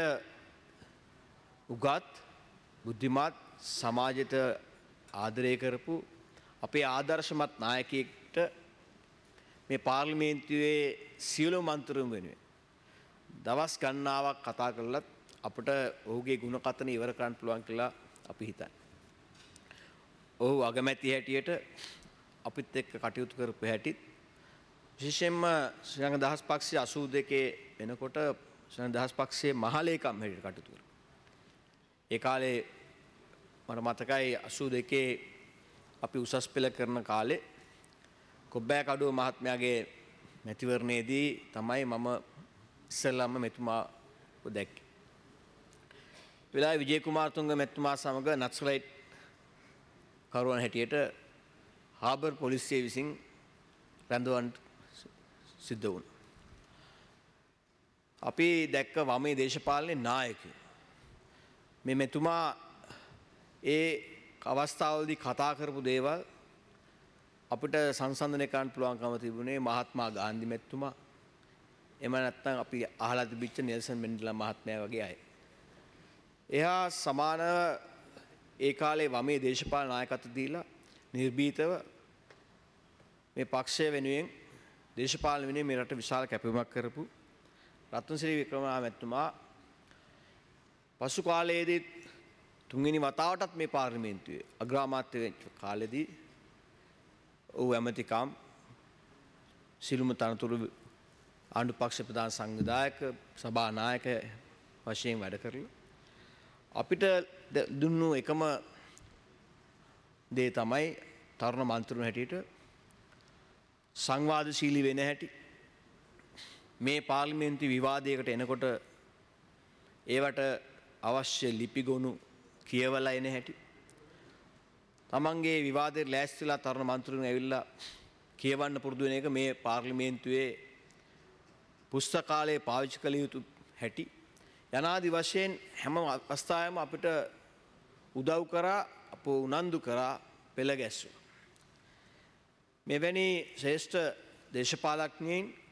උගත් බුද්ධිමත් සමාජයට ආදරය කරපු අපේ ආදර්ශමත් නායකයෙක්ට මේ පාර්ලිමේන්තුවේ සියලු මන්ත්‍රීවරුන් වෙනුවෙන් දවස් ගණනාවක් කතා කළත් අපිට ඔහුගේ ගුණ කතන ඉවර කරන්න පුළුවන් කියලා අපි හිතන්නේ. ඔහු අගමැති හැටියට අපිත් එක්ක කටයුතු කරපු හැටිත් විශේෂයෙන්ම ශ්‍රී ලංකා දහස් පක්ෂයේ 82 වෙනකොට ශ්‍රී ලංකා දහස් පක්ෂයේ මහලේකම් හැටියට කටයුතු කරා. ඒ කාලේ මට මතකයි 82 අපි උසස් පෙළ කරන කාලේ කොබ්බෑ කඩුව මහත්මයාගේ මැතිවරණයේදී තමයි මම ඉස්සෙල්ලාම මෙතුමා දැක්කේ. වෙලාවේ විජේ කුමාරතුංග මැතිතුමා සමග නක්සලයිට් කරුවන් හැටියට හාබර් පොලිසිය විසින් රැඳවන්න සිද්ධ වුණා. අපි දැක්ක වමේ දේශපාලනයේ නායකයෝ. මේ මෙතුමා ඒ අවස්ථාවලදී කතා කරපු දේවල් අපිට සංසන්දනය කරන්න පුළුවන්කම තිබුණේ මහත්මා ගාන්ධි මැතිතුමා. එහෙම නැත්නම් අපි අහලා තිබිච්ච නෙල්සන් මැන්ඩෙලා මහත්මයා වගේ අය. එහා සමානව ඒ කාලේ වමේ දේශපාලන නායකත්ව දීලා නිර්භීතව මේ පක්ෂය වෙනුවෙන් දේශපාලන වෙනුවෙන් මේ රට විශාල කැපවීමක් කරපු රත්නසිරි වික්‍රමනායක මැතිතුමා පසු කාලයේදී තුන්වෙනි වතාවටත් මේ පාර්ලිමේන්තුවේ අග්‍රාමාත්‍ය වෙච්ච කාලෙදී ඔහු ඇමතිකම් සිළුම තනතුරු ආණ්ඩු පක්ෂ ප්‍රධාන සංවිධායක සභා නායක වශයෙන් වැඩ කරලා අපිට දුන්නු එකම දේ තමයි තරුණ මන්ත්‍රීන් හැටියට සංවාදශීලී වෙන හැටි මේ පාර්ලිමේන්තු විවාදයකට එනකොට ඒවට අවශ්‍ය ලිපිගොනු කියවලා එන හැටි තමන්ගේ විවාදයට ලෑස්තිලා තරුණ මන්ත්‍රීන් ඇවිල්ලා කියවන්න පුරුදු වෙන එක මේ පාර්ලිමේන්තුවේ පුස්තකාලයේ පාවිච්චි කළ යුතු හැටි යනාදි වශයෙන් හැම අවස්ථාවෙම අපිට උදව් කරා අප උනන්දු කරා පෙළ ගැස්සුවා. මෙවැනි ශ්‍රේෂ්ඨ දේශපාලඥයින්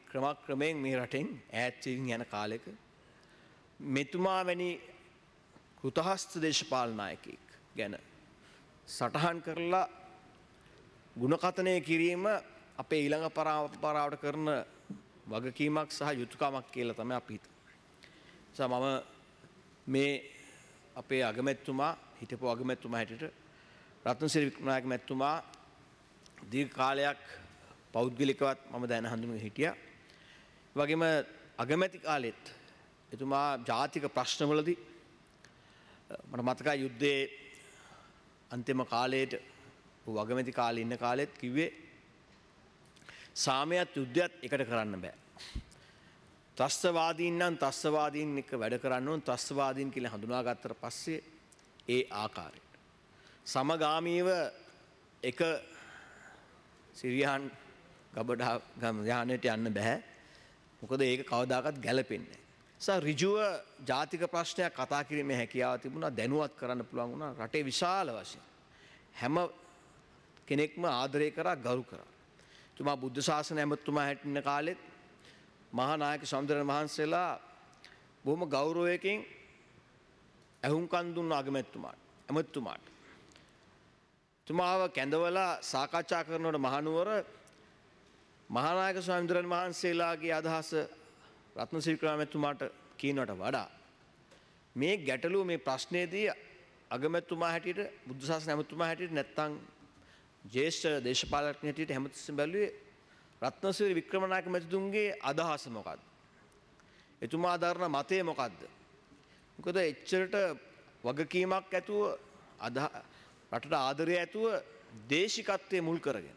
ක්‍රමයෙන් මේ රටෙන් ඈත් වීම යන කාලෙක මෙතුමා වැනි කෘතහස්ත දේශපාලන නායකයෙක් ගැන සටහන් කරලා ගුණකථනය කිරීම අපේ ඊළඟ පරාවට කරන වගකීමක් සහ යුතුයකමක් කියලා තමයි අපි හිතන්නේ. මම මේ අපේ අගමැතිතුමා හිටපු අගමැතිතුමා හැටියට රත්නසිරි වික්‍රමනායක මැතිතුමා දීර්ඝ කාලයක් පෞද්ගලිකවත් මම දැන හඳුනගෙන හිටියා. වගේම අගමැති කාලෙත් එතුමා ජාතික ප්‍රශ්නවලදී මට මතකයි යුද්ධයේ අන්තිම කාලයට අගමැති කාලේ ඉන්න කාලෙත් කිව්වේ සාමයත් යුද්ධයත් එකට කරන්න බෑ. ත්‍රස්තවාදීන් නම් ත්‍රස්තවාදීන් එක්ක වැඩ කරන්න ඕන ත්‍රස්තවාදීන් කියලා හඳුනාගත්තට පස්සේ ඒ ආකාරයට සමගාමීව එක සිරියාන් ගබඩා යානයට යන්න බෑ. මොකද ඒක කවදාකවත් ගැලපෙන්නේ නැහැ. ඍජුව ජාතික ප්‍රශ්නයක් කතා කිරීමේ හැකියාව තිබුණා දැනුවත් කරන්න පුළුවන් වුණා රටේ විශාල වශයෙන්. හැම කෙනෙක්ම ආදරය කරා ගරු කරා. තුමා බුද්ධ ශාසන ඇමතුමා හැටින්න කාලෙත් මහා නායක සම්දරණ වහන්සේලා බොහොම ගෞරවයකින් ඇහුම්කන් දුන්න ඇමතුමාට. තුමාව කැඳවලා සාකච්ඡා කරනකොට මහනුවර මහානායක ස්වාමීන් වහන්සේලාගේ අදහස රත්නසිරි වික්‍රමතුමාට කියනවට වඩා මේ ගැටලුව මේ ප්‍රශ්නේදී අගමැතිතුමා හැටියට බුද්ධ ශාසන ඇමතුමා හැටියට නැත්තම් ජ්‍යෙෂ්ඨ දේශපාලඥ හැටියට හැමතිස්සෙම බැලුවේ රත්නසිරි වික්‍රමනායක මැතිතුන්ගේ අදහස මොකක්ද? එතුමා දරන මතය මොකක්ද? මොකද එච්චරට වගකීමක් ඇතුව රටට ආදරය ඇතුව දේශිකත්වයේ මුල් කරගෙන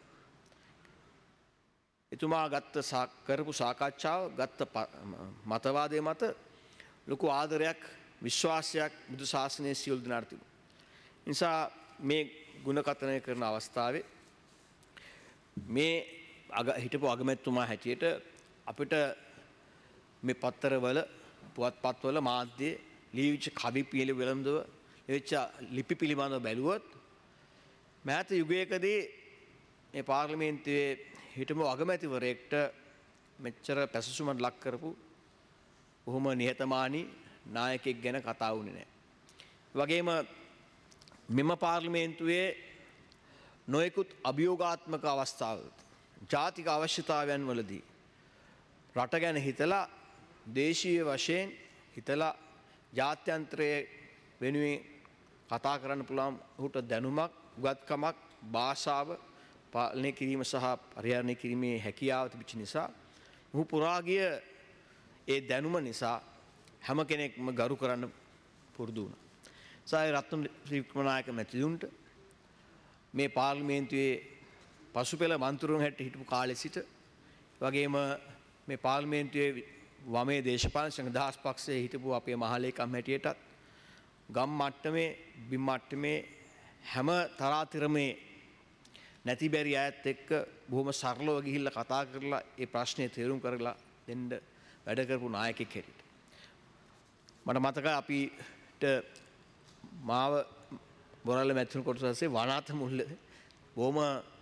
එතුමා කරපු සාකච්ඡාව ගත්ත මතවාදය මත ලොකු ආදරයක් විශ්වාසයක් බුදු ශාසනයේ සියලු දෙනාට තිබුණා. නිසා මේ ගුණකථනය කරන අවස්ථාවේ මේ හිටපු අගමැතිතුමා හැටියට අපිට මේ පත්තරවල පුවත්පත්වල මාධ්‍යයේ ලියවිච්ච කවි පිළිබඳව ලියවිච්ච ලිපි පිළිබඳව බැලුවොත් මෑත යුගයකදී මේ පාර්ලිමේන්තුවේ හිටපු අගමැතිවරයෙක්ට මෙච්චර පැසසුමක් ලක් කරපු බොහොම නිහතමානී නායකයෙක් ගැන කතා වුණේ නැහැ. වගේම මෙම පාර්ලිමේන්තුවේ නොයෙකුත් අභියෝගාත්මක අවස්ථාවල ජාතික අවශ්‍යතාවයන් වලදී රට ගැන හිතලා දේශීය වශයෙන් හිතලා ජාත්‍යන්තරයේ වෙනුවෙන් කතා කරන්න පුළුවන් ඔහුට දැනුමක් උගත්කමක් භාෂාව පාලනය කිරීම සහ පරිහරණය කිරීමේ හැකියාව තිබිච්ච නිසා ඔහු පුරා ගිය ඒ දැනුම නිසා හැම කෙනෙක්ම ගරු කරන්න පුරුදු වුණා. සාය රත්නසිරි වික්‍රමනායක මැතිතුන්ට මේ පාර්ලිමේන්තුවේ පසුපෙළ මන්ත්‍රීවරුන් හැටියට හිටපු කාලේ සිට වගේම මේ පාර්ලිමේන්තුවේ වමේ දේශපාලන සංවිධාස් පක්ෂයේ හිටපු අපේ මහලේකම් හැටියටත් ගම් මට්ටමේ බිම් මට්ටමේ හැම තරාතිරමේ නැති බැරි අයත් එක්ක බොහොම සරලව ගිහිල්ලා කතා කරලා ඒ ප්‍රශ්නේ තේරුම් කරලා දෙන්න වැඩ කරපු නායකයෙක් හැටියට මට මතකයි අපිට මාව බොරැල්ල මැතිතුරු කොටසසේ වනාත මුල්ල බොහොම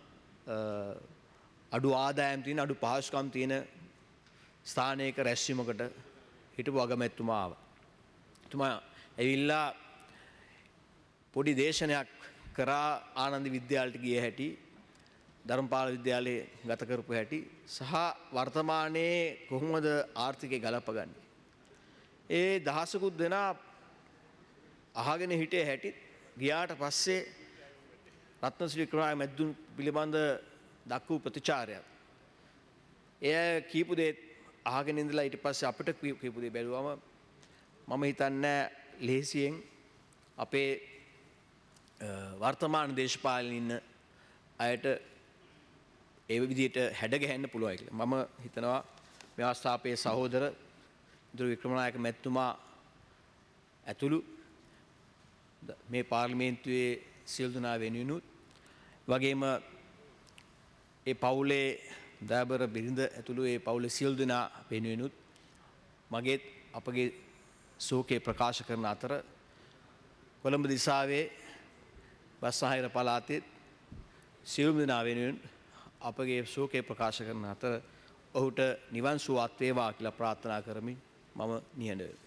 අඩු ආදායම් තියෙන අඩු පහසුකම් තියෙන ස්ථානයක රැස්වීමකට හිටපු අගමැතිතුමා ආවා. එතුමා ඇවිල්ලා පොඩි දේශනයක් කරා ආනන්ද විද්‍යාලයට ගිය හැටි ධර්මපාල විද්‍යාලයේ ගත කරපු හැටි සහ වර්තමානයේ කොහොමද ආර්ථිකය ගලපගන්නේ. ඒ දහසකුත් දෙනා අහගෙන හිටිය හැටි ගියාට පස්සේ රත්නසිරි වික්‍රමනායක මැතිතුන් පිළිබඳ දක්වූ ප්‍රතිචාරයක්. එය කීපු දේ අහගෙන ඉඳලා ඊට පස්සේ අපිට කීපු දේ බැලුවම මම හිතන්නේ ලේසියෙන් අපේ වර්තමාන දේශපාලන ඉන්න අයට ඒ විදිහට හැඩ ගැහෙන්න පුළුවන් කියලා. මම හිතනවා මේ අවස්ථාවේ සහෝදර දුර වික්‍රමනායක මැතිතුමා ඇතුළු මේ පාර්ලිමේන්තුවේ සියලු දෙනා වෙනුවෙනුත් වගේම ඒ පවුලේ දයාබර බිරිඳ ඇතුළු ඒ පවුලේ සියලු දෙනා වෙනුවෙනුත් මගේ අපගේ ශෝකය ප්‍රකාශ කරන අතර කොළඹ දිසාවේ බස්සාහිර පළාතේ සියලු දෙනා වෙනුවෙන් අපගේ ශෝකය ප්‍රකාශ කරන අතර ඔහුට නිවන් සුවත් වේවා කියලා ප්‍රාර්ථනා කරමින් මම නිහඬ වෙමි.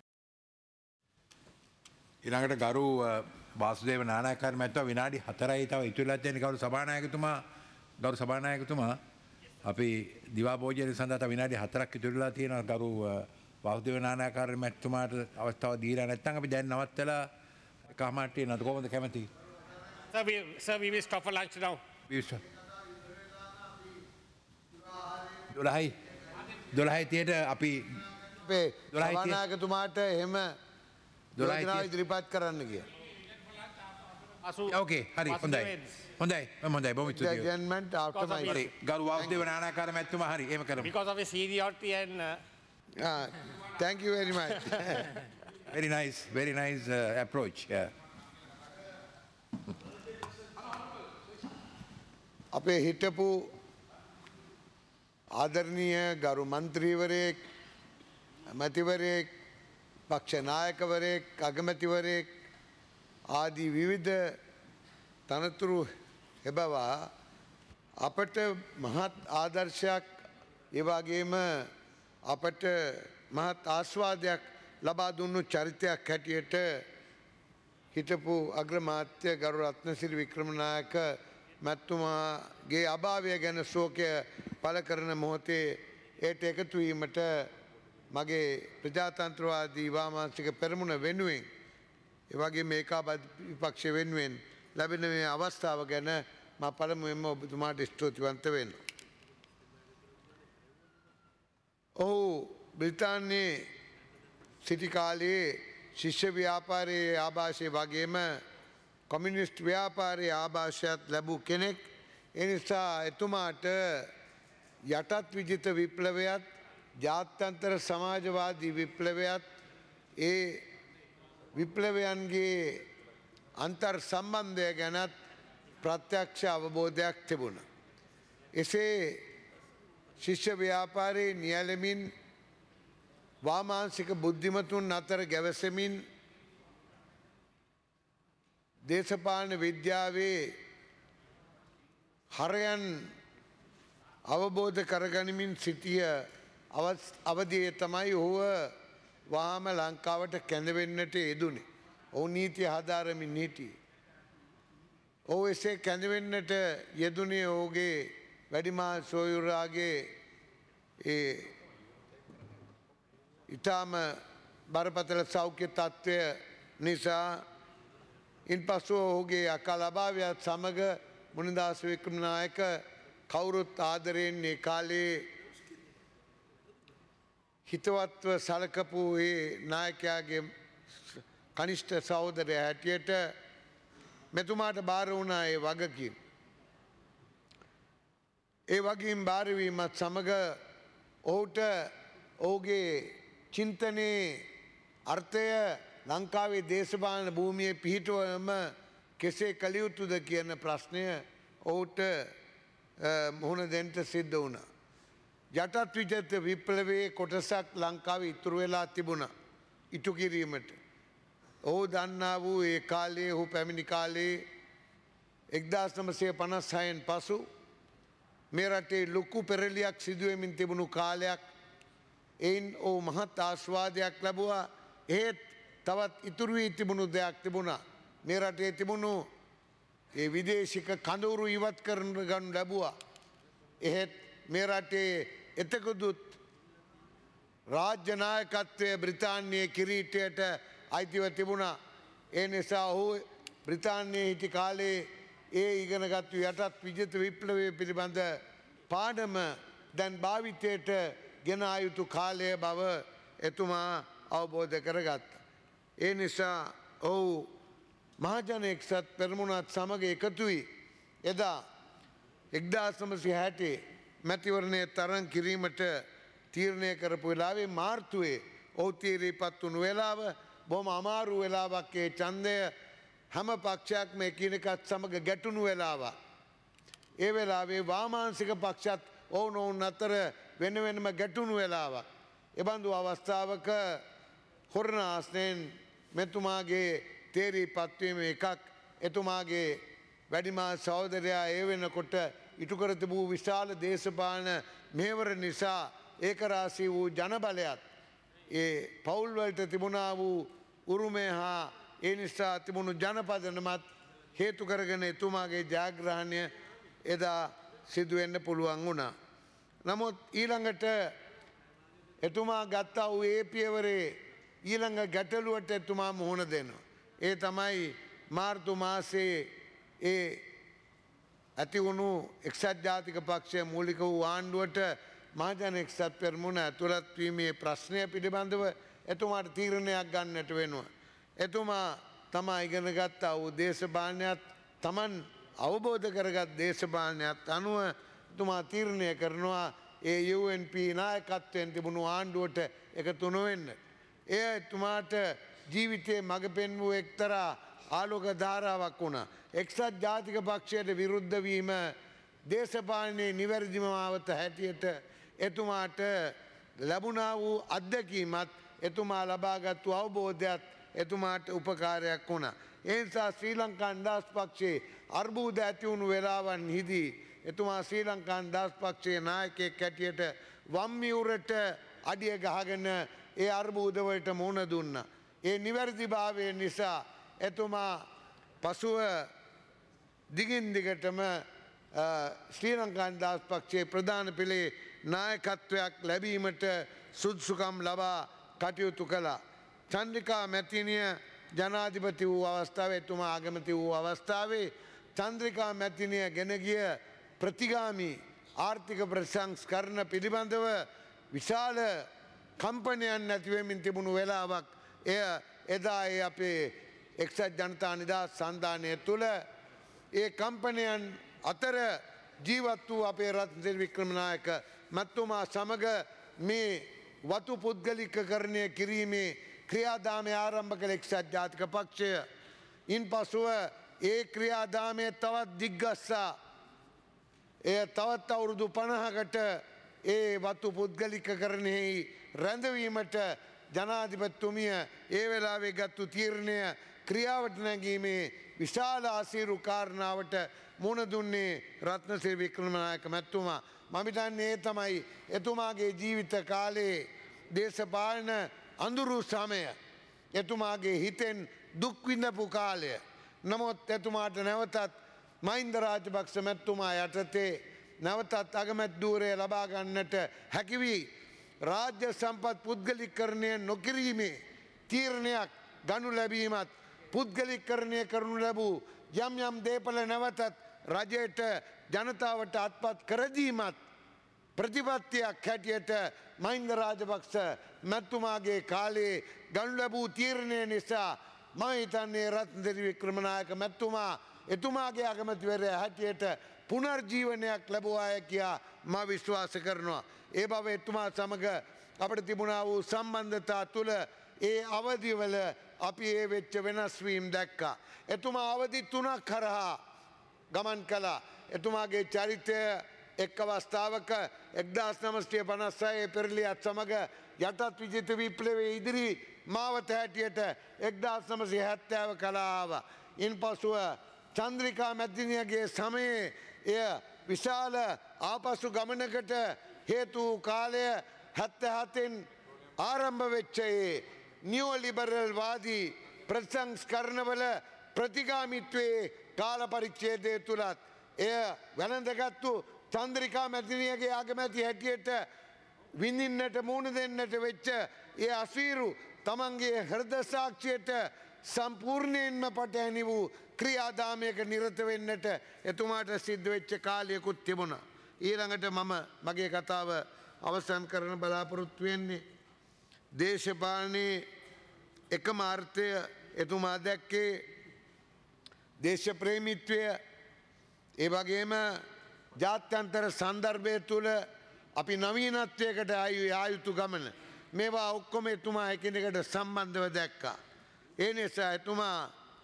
ඊළඟට ගරු වාසුදේව නානායක්කාර මැතිතුමා විනාඩි 4යි තව ඉතුරුලා තියෙන ගරු සභානායකතුමා අපි දිවා භෝජනය සඳහා තව විනාඩි 4ක් ඉතුරුලා තියෙනවා ගරු වාසුදේව නානායක්කාර මැතිතුමාට අවස්ථාව දීලා නැත්නම් අපි දැන් නවත්තලා කහමාට යනද කොහොමද කැමති? Sir, we will stop for lunch now. 12යි 30ට අපි අපේ සභානායකතුමාට එහෙම යෝජනාව ඉදිරිපත් කරන්න කිය. ඕකේ හරි හොඳයි බොහොම ස්තුතියි. Adjournment after my හරි ගරු වාසුදේව නානායක්කාර මැතිතුමා හරි එහෙම කරමු. Because of his seniority and thank you very much. Very nice approach. Yeah. අපේ හිටපු ආදරණීය ගරු මන්ත්‍රීවරයෙක් මැතිවරයෙක් පක්ෂ නායකවරයෙක් අගමැතිවරයෙක් ආදී විවිධ තනතුරු එබවා අපට මහත් ආදර්ශයක් ඒ වගේම අපට මහත් ආස්වාදයක් ලබා දුන්නු චරිතයක් හැටියට හිටපු අග්‍රමාත්‍ය ගරු රත්නසිරි වික්‍රමනායක මැතිතුමාගේ අභාවය ගැන ශෝකය පළ කරන මොහොතේ ඒට එකතු වීමට මගේ ප්‍රජාතන්ත්‍රවාදී වාමාංශික පෙරමුණ වෙනුවෙන් ඒ වගේ මේකාබද්ධ විපක්ෂ වෙනුවෙන් ලැබෙන මේ අවස්ථාව ගැන මම පළමුවෙන්ම ඔබතුමාට ස්තුතිවන්ත වෙනවා. ඔහු බ්‍රිතාන්‍යයේ සිටි කාලයේ ශිෂ්‍ය ව්‍යාපාරයේ ආభాෂය වගේම කොමියුනිස්ට් ව්‍යාපාරයේ ආభాෂයත් ලැබූ කෙනෙක්. ඒ නිසා එතුමාට යටත් විජිත විප්ලවයත් ජාත්‍යන්තර සමාජවාදී විප්ලවයත් ඒ විප්ලවයන්ගේ අන්තර් සම්බන්ධය ගැනත් ප්‍රත්‍යක්ෂ අවබෝධයක් තිබුණා. එසේ ශිෂ්‍ය ව්‍යාපාරයේ නියැලෙමින් වාමාංශික බුද්ධිමතුන් අතර ගැවසෙමින් දේශපාලන විද්‍යාවේ හරයන් අවබෝධ කරගනිමින් සිටිය අවධියේ තමයි ඔහුව වහාම ලංකාවට කැඳවෙන්නට යෙදුනේ. ඔහු නීතිය හදාරමින් හිටියේ. ඔහු එසේ කැඳවෙන්නට යෙදුනේ ඔහුගේ වැඩිමහල් සොයුරාගේ ඒ ඉතාම බරපතල සෞඛ්‍ය තත්ත්වය නිසා ඉන්පසු ඔහුගේ අකල් අභාවයත් සමග මුනිදාස වික්‍රමනායක කවුරුත් ආදරයෙන් ඒ කාලේ හිතවත්ව සලකපු ඒ නායකයාගේ කනිෂ්ඨ සහෝදරයා හැටියට මෙතුමාට බාර වුණා ඒ වගකීම. ඒ වගකීම් බාරවීමත් සමග ඔහුට ඔහුගේ චින්තනයේ අර්ථය ලංකාවේ දේශපාලන භූමියේ පිහිටුවම කෙසේ කළ යුතුද කියන ප්‍රශ්නය ඔහුට මුහුණ දෙන්න සිද්ධ වුණා. යටත් විජිත විප්ලවයේ කොටසක් ලංකාවේ ඉතුරු වෙලා තිබුණා ඉටු කිරීමට. ඔහු දන්නා වූ ඒ කාලයේ ඔහු පැමිණි කාලේ 1956න් පසු මේ රටේ ලොකු පෙරලියක් සිදුවෙමින් තිබුණු කාලයක්. එයින් ඔහු මහත් ආස්වාදයක් ලැබුවා. ඒත් තවත් ඉතුරු වී තිබුණු දෙයක් තිබුණා. මේ රටේ තිබුණු ඒ විදේශික කඳවුරු ඉවත් කරන ගනු ලැබුවා. එහෙත් මේ රටේ එතකොදුත් රාජ්‍ය නායකත්වය බ්‍රිතාන්‍යයේ කිරීටයට අයිතිව තිබුණා. ඒ නිසා ඔහු බ්‍රිතාන්‍යයේ හිටි කාලේ ඒ ඉගෙනගත්තු යටත් විජිත විප්ලවය පිළිබඳ පාඩම දැන් භාවිතයට ගෙන ආයුතු කාලය බව එතුමා අවබෝධ කරගත්තා. ඒ නිසා ඔහු මහජන එක්සත් පෙරමුණත් සමග එකතු වී එදා 1960 මැතිවරණය තරඟ කිරීමට තීරණය කරපු වෙලාවේ මාර්තුවේ ඔහු තීරීපත් වුණු වෙලාව බොහොම අමාරු වෙලාවක්. ඒ ඡන්දය හැම පක්ෂයක්ම එකිනෙකත් සමග ගැටුණු වෙලාවක්. ඒ වෙලාවේ වාමාංශික පක්ෂත් ඔවුනොවුන් අතර වෙන වෙනම ගැටුණු වෙලාවක්. එබඳු අවස්ථාවක හොරණ ආස්නයෙන් මෙතුමාගේ තේරීපත් වීම එකක්. එතුමාගේ වැඩිමා සහෝදරයා ඒ වෙනකොට ඉටු කර තිබූ විශාල දේශපාලන මෙහෙවර නිසා ඒකරාශී වූ ජනබලයත් ඒ පවුල්වලට තිබුණා වූ උරුමය හා ඒ නිසා තිබුණු ජනපදනමත් හේතු කරගෙන එතුමාගේ ජයග්‍රහණය එදා සිදුවෙන්න පුළුවන් වුණා. නමුත් ඊළඟට එතුමා ගත්තා වූ ඒ පියවරේ ඊළඟ ගැටලුවට එතුමා මුහුණ දෙනවා. ඒ තමයි මාර්තු මාසයේ ඒ ඇතිවුණු එක්සත් ජාතික පක්ෂය මූලික වූ ආණ්ඩුවට මහජන එක්සත් පෙරමුණ ඇතුළත් වීමේ ප්‍රශ්නය පිළිබඳව එතුමාට තීරණයක් ගන්නට වෙනවා. එතුමා තමා ඉගෙන ගත්තා වූ දේශපාලනයත් තමන් අවබෝධ කරගත් දේශපාලනයත් අනුව එතුමා තීරණය කරනවා ඒ UNP නායකත්වයෙන් තිබුණු ආණ්ඩුවට එකතු නොවෙන්න. එය එතුමාට ජීවිතයේ මඟ පෙන්වූ එක්තරා ආලෝක ධාරාවක් වුණා. එක්සත් ජාතික පක්ෂයට විරුද්ධ වීම දේශපාලනයේ නිවැරදිම මාවත හැටියට එතුමාට ලැබුණා වූ අත්දැකීමත් එතුමා ලබාගත්තු අවබෝධයත් එතුමාට උපකාරයක් වුණා. ඒ නිසා ශ්‍රී ලංකා නිදහස් පක්ෂයේ අර්බුද ඇති වුණු වෙලාවන්හිදී එතුමා ශ්‍රී ලංකා නිදහස් පක්ෂයේ නායකයෙක් හැටියට වම්මියුරට අඩිය ගහගෙන ඒ අර්බුදවලට මුහුණ දුන්නා. ඒ නිවැරදිභාවය නිසා එතුමා පසුව දිගින් දිගටම ශ්‍රී ලංකා නිදහස් පක්ෂයේ ප්‍රධාන පෙළේ නායකත්වයක් ලැබීමට සුදුසුකම් ලබා කටයුතු කළා. චන්ද්‍රිකා මැතිනිය ජනාධිපති වූ අවස්ථාවේ එතුමා ආගමති වූ අවස්ථාවේ චන්ද්‍රිකා මැතිනිය ගෙන ගිය ප්‍රතිගාමී ආර්ථික ප්‍රසංස්කරණ පිළිබඳව විශාල කම්පනයන් නැතිවෙමින් තිබුණු වෙලාවක් එය එදා අපේ එක්සත් ජනතා නිදහස් සන්ධානය තුළ ඒ කම්පනයන් අතර ජීවත් වූ අපේ රත්නසිරි වික්‍රමනායක මැතිතුමා සමග මේ වතු පුද්ගලිකකරණය කිරීමේ ක්‍රියාදාමය ආරම්භ කළ එක්සත් ජාතික පක්ෂය ඉන් පසුව ඒ ක්‍රියාදාමය තවත් දිග්ගස්සා එය තවත් අවුරුදු 50කට ඒ වතු පුද්ගලිකකරණයෙහි රැඳවීමට ජනාධිපතිතුමිය ඒ වෙලාවේ ගත්තු තීරණය ක්‍රියාවට නැගීමේ විශාල අසීරු කාරණාවට මුහුණ දුන්නේ රත්නසිරි වික්‍රමනායක මැතිතුමා. මම හිතන්නේ ඒ තමයි එතුමාගේ ජීවිත කාලයේ දේශපාලන අඳුරු සමය එතුමාගේ හිතෙන් දුක් විඳපු කාලය. නමුත් එතුමාට නැවතත් මහින්ද රාජපක්ෂ මැතිතුමා යටතේ නැවතත් අගමැති ධූරය ලබා ගන්නට හැකි වී රාජ්‍ය සම්පත් පුද්ගලිකකරණය නොකිරීමේ තීරණයක් ගනු ලැබීමත් පුද්ගලිකකරණය කරනු ලැබූ යම් යම් දේපල නැවතත් රජයට ජනතාවට අත්පත් කරදීමත් ප්‍රතිපත්තියක් හැටියට මහින්ද රාජපක්ෂ මැතිතුමාගේ කාලේ ගනු ලැබූ තීරණය නිසා මම හිතන්නේ රත්නසිරි වික්‍රමනායක මැතිතුමා එතුමාගේ අගමැතිවරයා හැටියට පුනර්ජීවනයක් ලැබුවාය කියා මම විශ්වාස කරනවා. ඒ බව එතුමා සමග අපිට තිබුණා වූ සම්බන්ධතා තුළ ඒ අවධිවල අපි ඒ වෙච්ච වෙනස් වීම දැක්කා. එතුමා අවධි 3ක් කරහා ගමන් කළා. එතුමාගේ චරිතය එක් අවස්ථාවක 1956 පෙරළියත් සමග යටත් විජිත විප්ලවයේ ඉදිරි මාවත හැටියට 1970 කලා ආවා. ඉන්පසුව චන්ද්‍රිකා මැතිනියගේ සමයේ එය විශාල ආපසු ගමනකට හේතු කාලය 77න් ආරම්භ වෙච්ච නියෝ ලිබරල් වාදී ප්‍රතිසංස්කරණවල ප්‍රතිගාමීත්වයේ කාල පරිච්ඡේදය තුලත් එය වැළඳගත්තු චන්ද්‍රිකා මැතිනියගේ අගමැති හැටියට විඳින්නට මුහුණ දෙන්නට වෙච්ච ඒ අසීරු තමන්ගේ හෘද සාක්ෂියට සම්පූර්ණයෙන්ම පටහැනි වූ ක්‍රියාදාමයක නිරත වෙන්නට එතුමාට සිද්ධ වෙච්ච කාලයකුත් තිබුණා. ඊළඟට මම මගේ කතාව අවසන් කරන බලාපොරොත්තු වෙන්නේ දේශපාලනයේ එකම අර්ථය එතුමා දැක්කේ දේශප්‍රේමීත්වය ඒ වගේම ජාත්‍යන්තර සන්දර්භය තුළ අපි නවීනත්වයකට ආ යුතු ගමන මේවා ඔක්කොම එතුමා එකිනෙකට සම්බන්ධව දැක්කා. ඒ නිසා එතුමා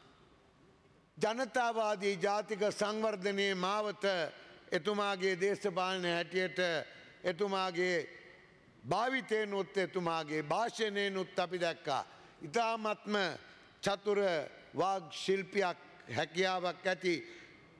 ජනතාවාදී ජාතික සංවර්ධනයේ මාවත එතුමාගේ දේශපාලන හැටියට එතුමාගේ භාවිතයනුත් එතුමාගේ භාෂණයනුත් අපි දැක්කා. ඉතාමත්ම චතුර වාග් ශිල්පියක් හැකියාවක් ඇති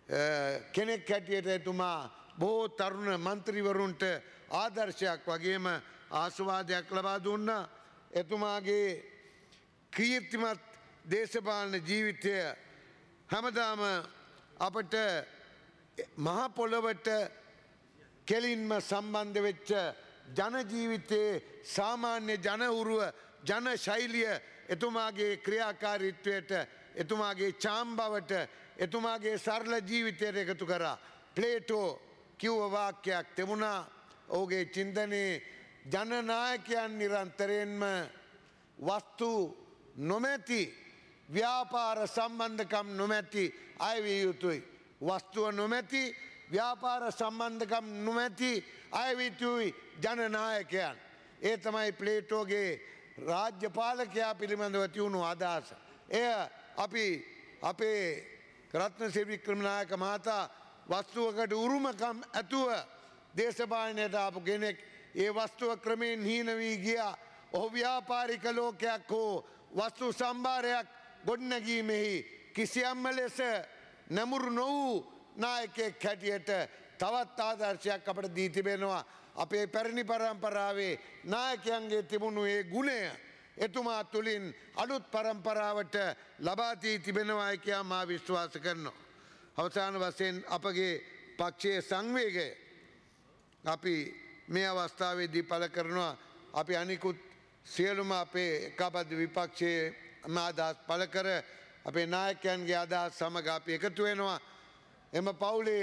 කෙනෙක් හැටියට එතුමා බොහෝ තරුණ මන්ත්‍රීවරුන්ට ආදර්ශයක් වගේම ආස්වාදයක් ලබා දුන්නා. එතුමාගේ කීර්තිමත් දේශපාලන ජීවිතය හැමදාම අපට මහපොළොවට කෙලින්ම සම්බන්ධ වෙච්ච ජනජීවිතයේ සාමාන්‍ය ජනඋරුව ජන ශෛලිය එතුමාගේ ක්‍රියාකාරීත්වයට එතුමාගේ චාම්බවට එතුමාගේ සරල ජීවිතයට එකතු කරා. ප්ලේටෝ කිව්ව වාක්‍යයක් තිබුණා. ඔහුගේ චින්තනයේ ජනනායකයන් නිරන්තරයෙන්ම වස්තු නොමැති ව්‍යාපාර සම්බන්ධකම් නොමැති අය විය යුතුයි. වස්තුව නොමැති ව්‍යාපාර සම්බන්ධකම් නොමැති අය විය යුතුයි ජනනායකයන්. ඒ තමයි ප්ලේටෝගේ රාජ්‍ය පාලකයා පිළිබඳව තියුණු අදහස. එය අපි අපේ රත්නසිරි වික්‍රමනායක මහතා වස්තුවකට උරුමකම් ඇතුව දේශපාලනයට ආපු කෙනෙක්. ඒ වස්තුව ක්‍රමයෙන් හීන වී ගියා. ඔහු ව්‍යාපාරික ලෝකයක් හෝ වස්තු සම්භාරයක් ගොඩනැගීමෙහි කිසියම්ම ලෙස නැමුරු නොවූ නායකයෙක් හැටියට තවත් ආදර්ශයක් අපට දී තිබෙනවා. අපේ පැරණි පරම්පරාවේ නායකයන්ගේ තිබුණු ඒ ගුණය එතුමා තුළින් අලුත් පරම්පරාවට ලබා දී තිබෙනවා කියා මා විශ්වාස කරනවා. අවසාන වශයෙන් අපගේ පක්ෂයේ සංවේගය අපි මේ අවස්ථාවේදී පළ කරනවා. අපි අනිකුත් සියලුම අපේ එකබද්ධ විපක්ෂයේ අදහස් පළ කර අපේ නායකයන්ගේ අදහස් සමග අපි එකතු වෙනවා. එම පවුලේ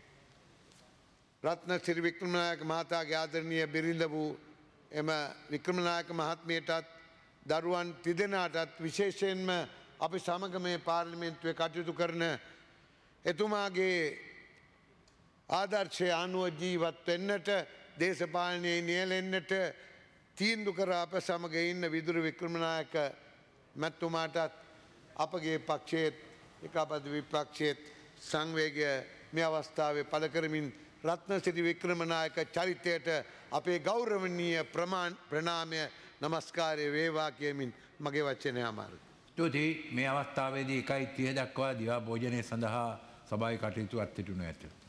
රත්නසිරි වික්‍රමනායක මහතාගේ ආදරණීය බිරිඳ වූ එම වික්‍රමනායක මහත්මියටත් දරුවන් තිදෙනාටත් විශේෂයෙන්ම අපි සමග මේ පාර්ලිමේන්තුවේ කටයුතු කරන එතුමාගේ ආදර්ශය අනුව ජීවත් වෙන්නට දේශපාලනයේ නියැලෙන්නට තීන්දුව කර අප සමග ඉන්න විදුර වික්‍රමනායක මැතිතුමාටත් අපගේ පක්ෂයේත් එකබද්ධ විපක්ෂයේත් සංවේගය මේ අවස්ථාවේ පළ කරමින් රත්නසිරි වික්‍රමනායක චරිතයට අපේ ගෞරවනීය ප්‍රණාමය නමස්කාරය වේවා කියමින් මගේ වචනය අමාරුයි. ස්තුතියි. මේ අවස්ථාවේදී 1:30 දක්වා දිවා භෝජනය සඳහා සභාවේ කටයුතු අත්හිටුනු ඇත.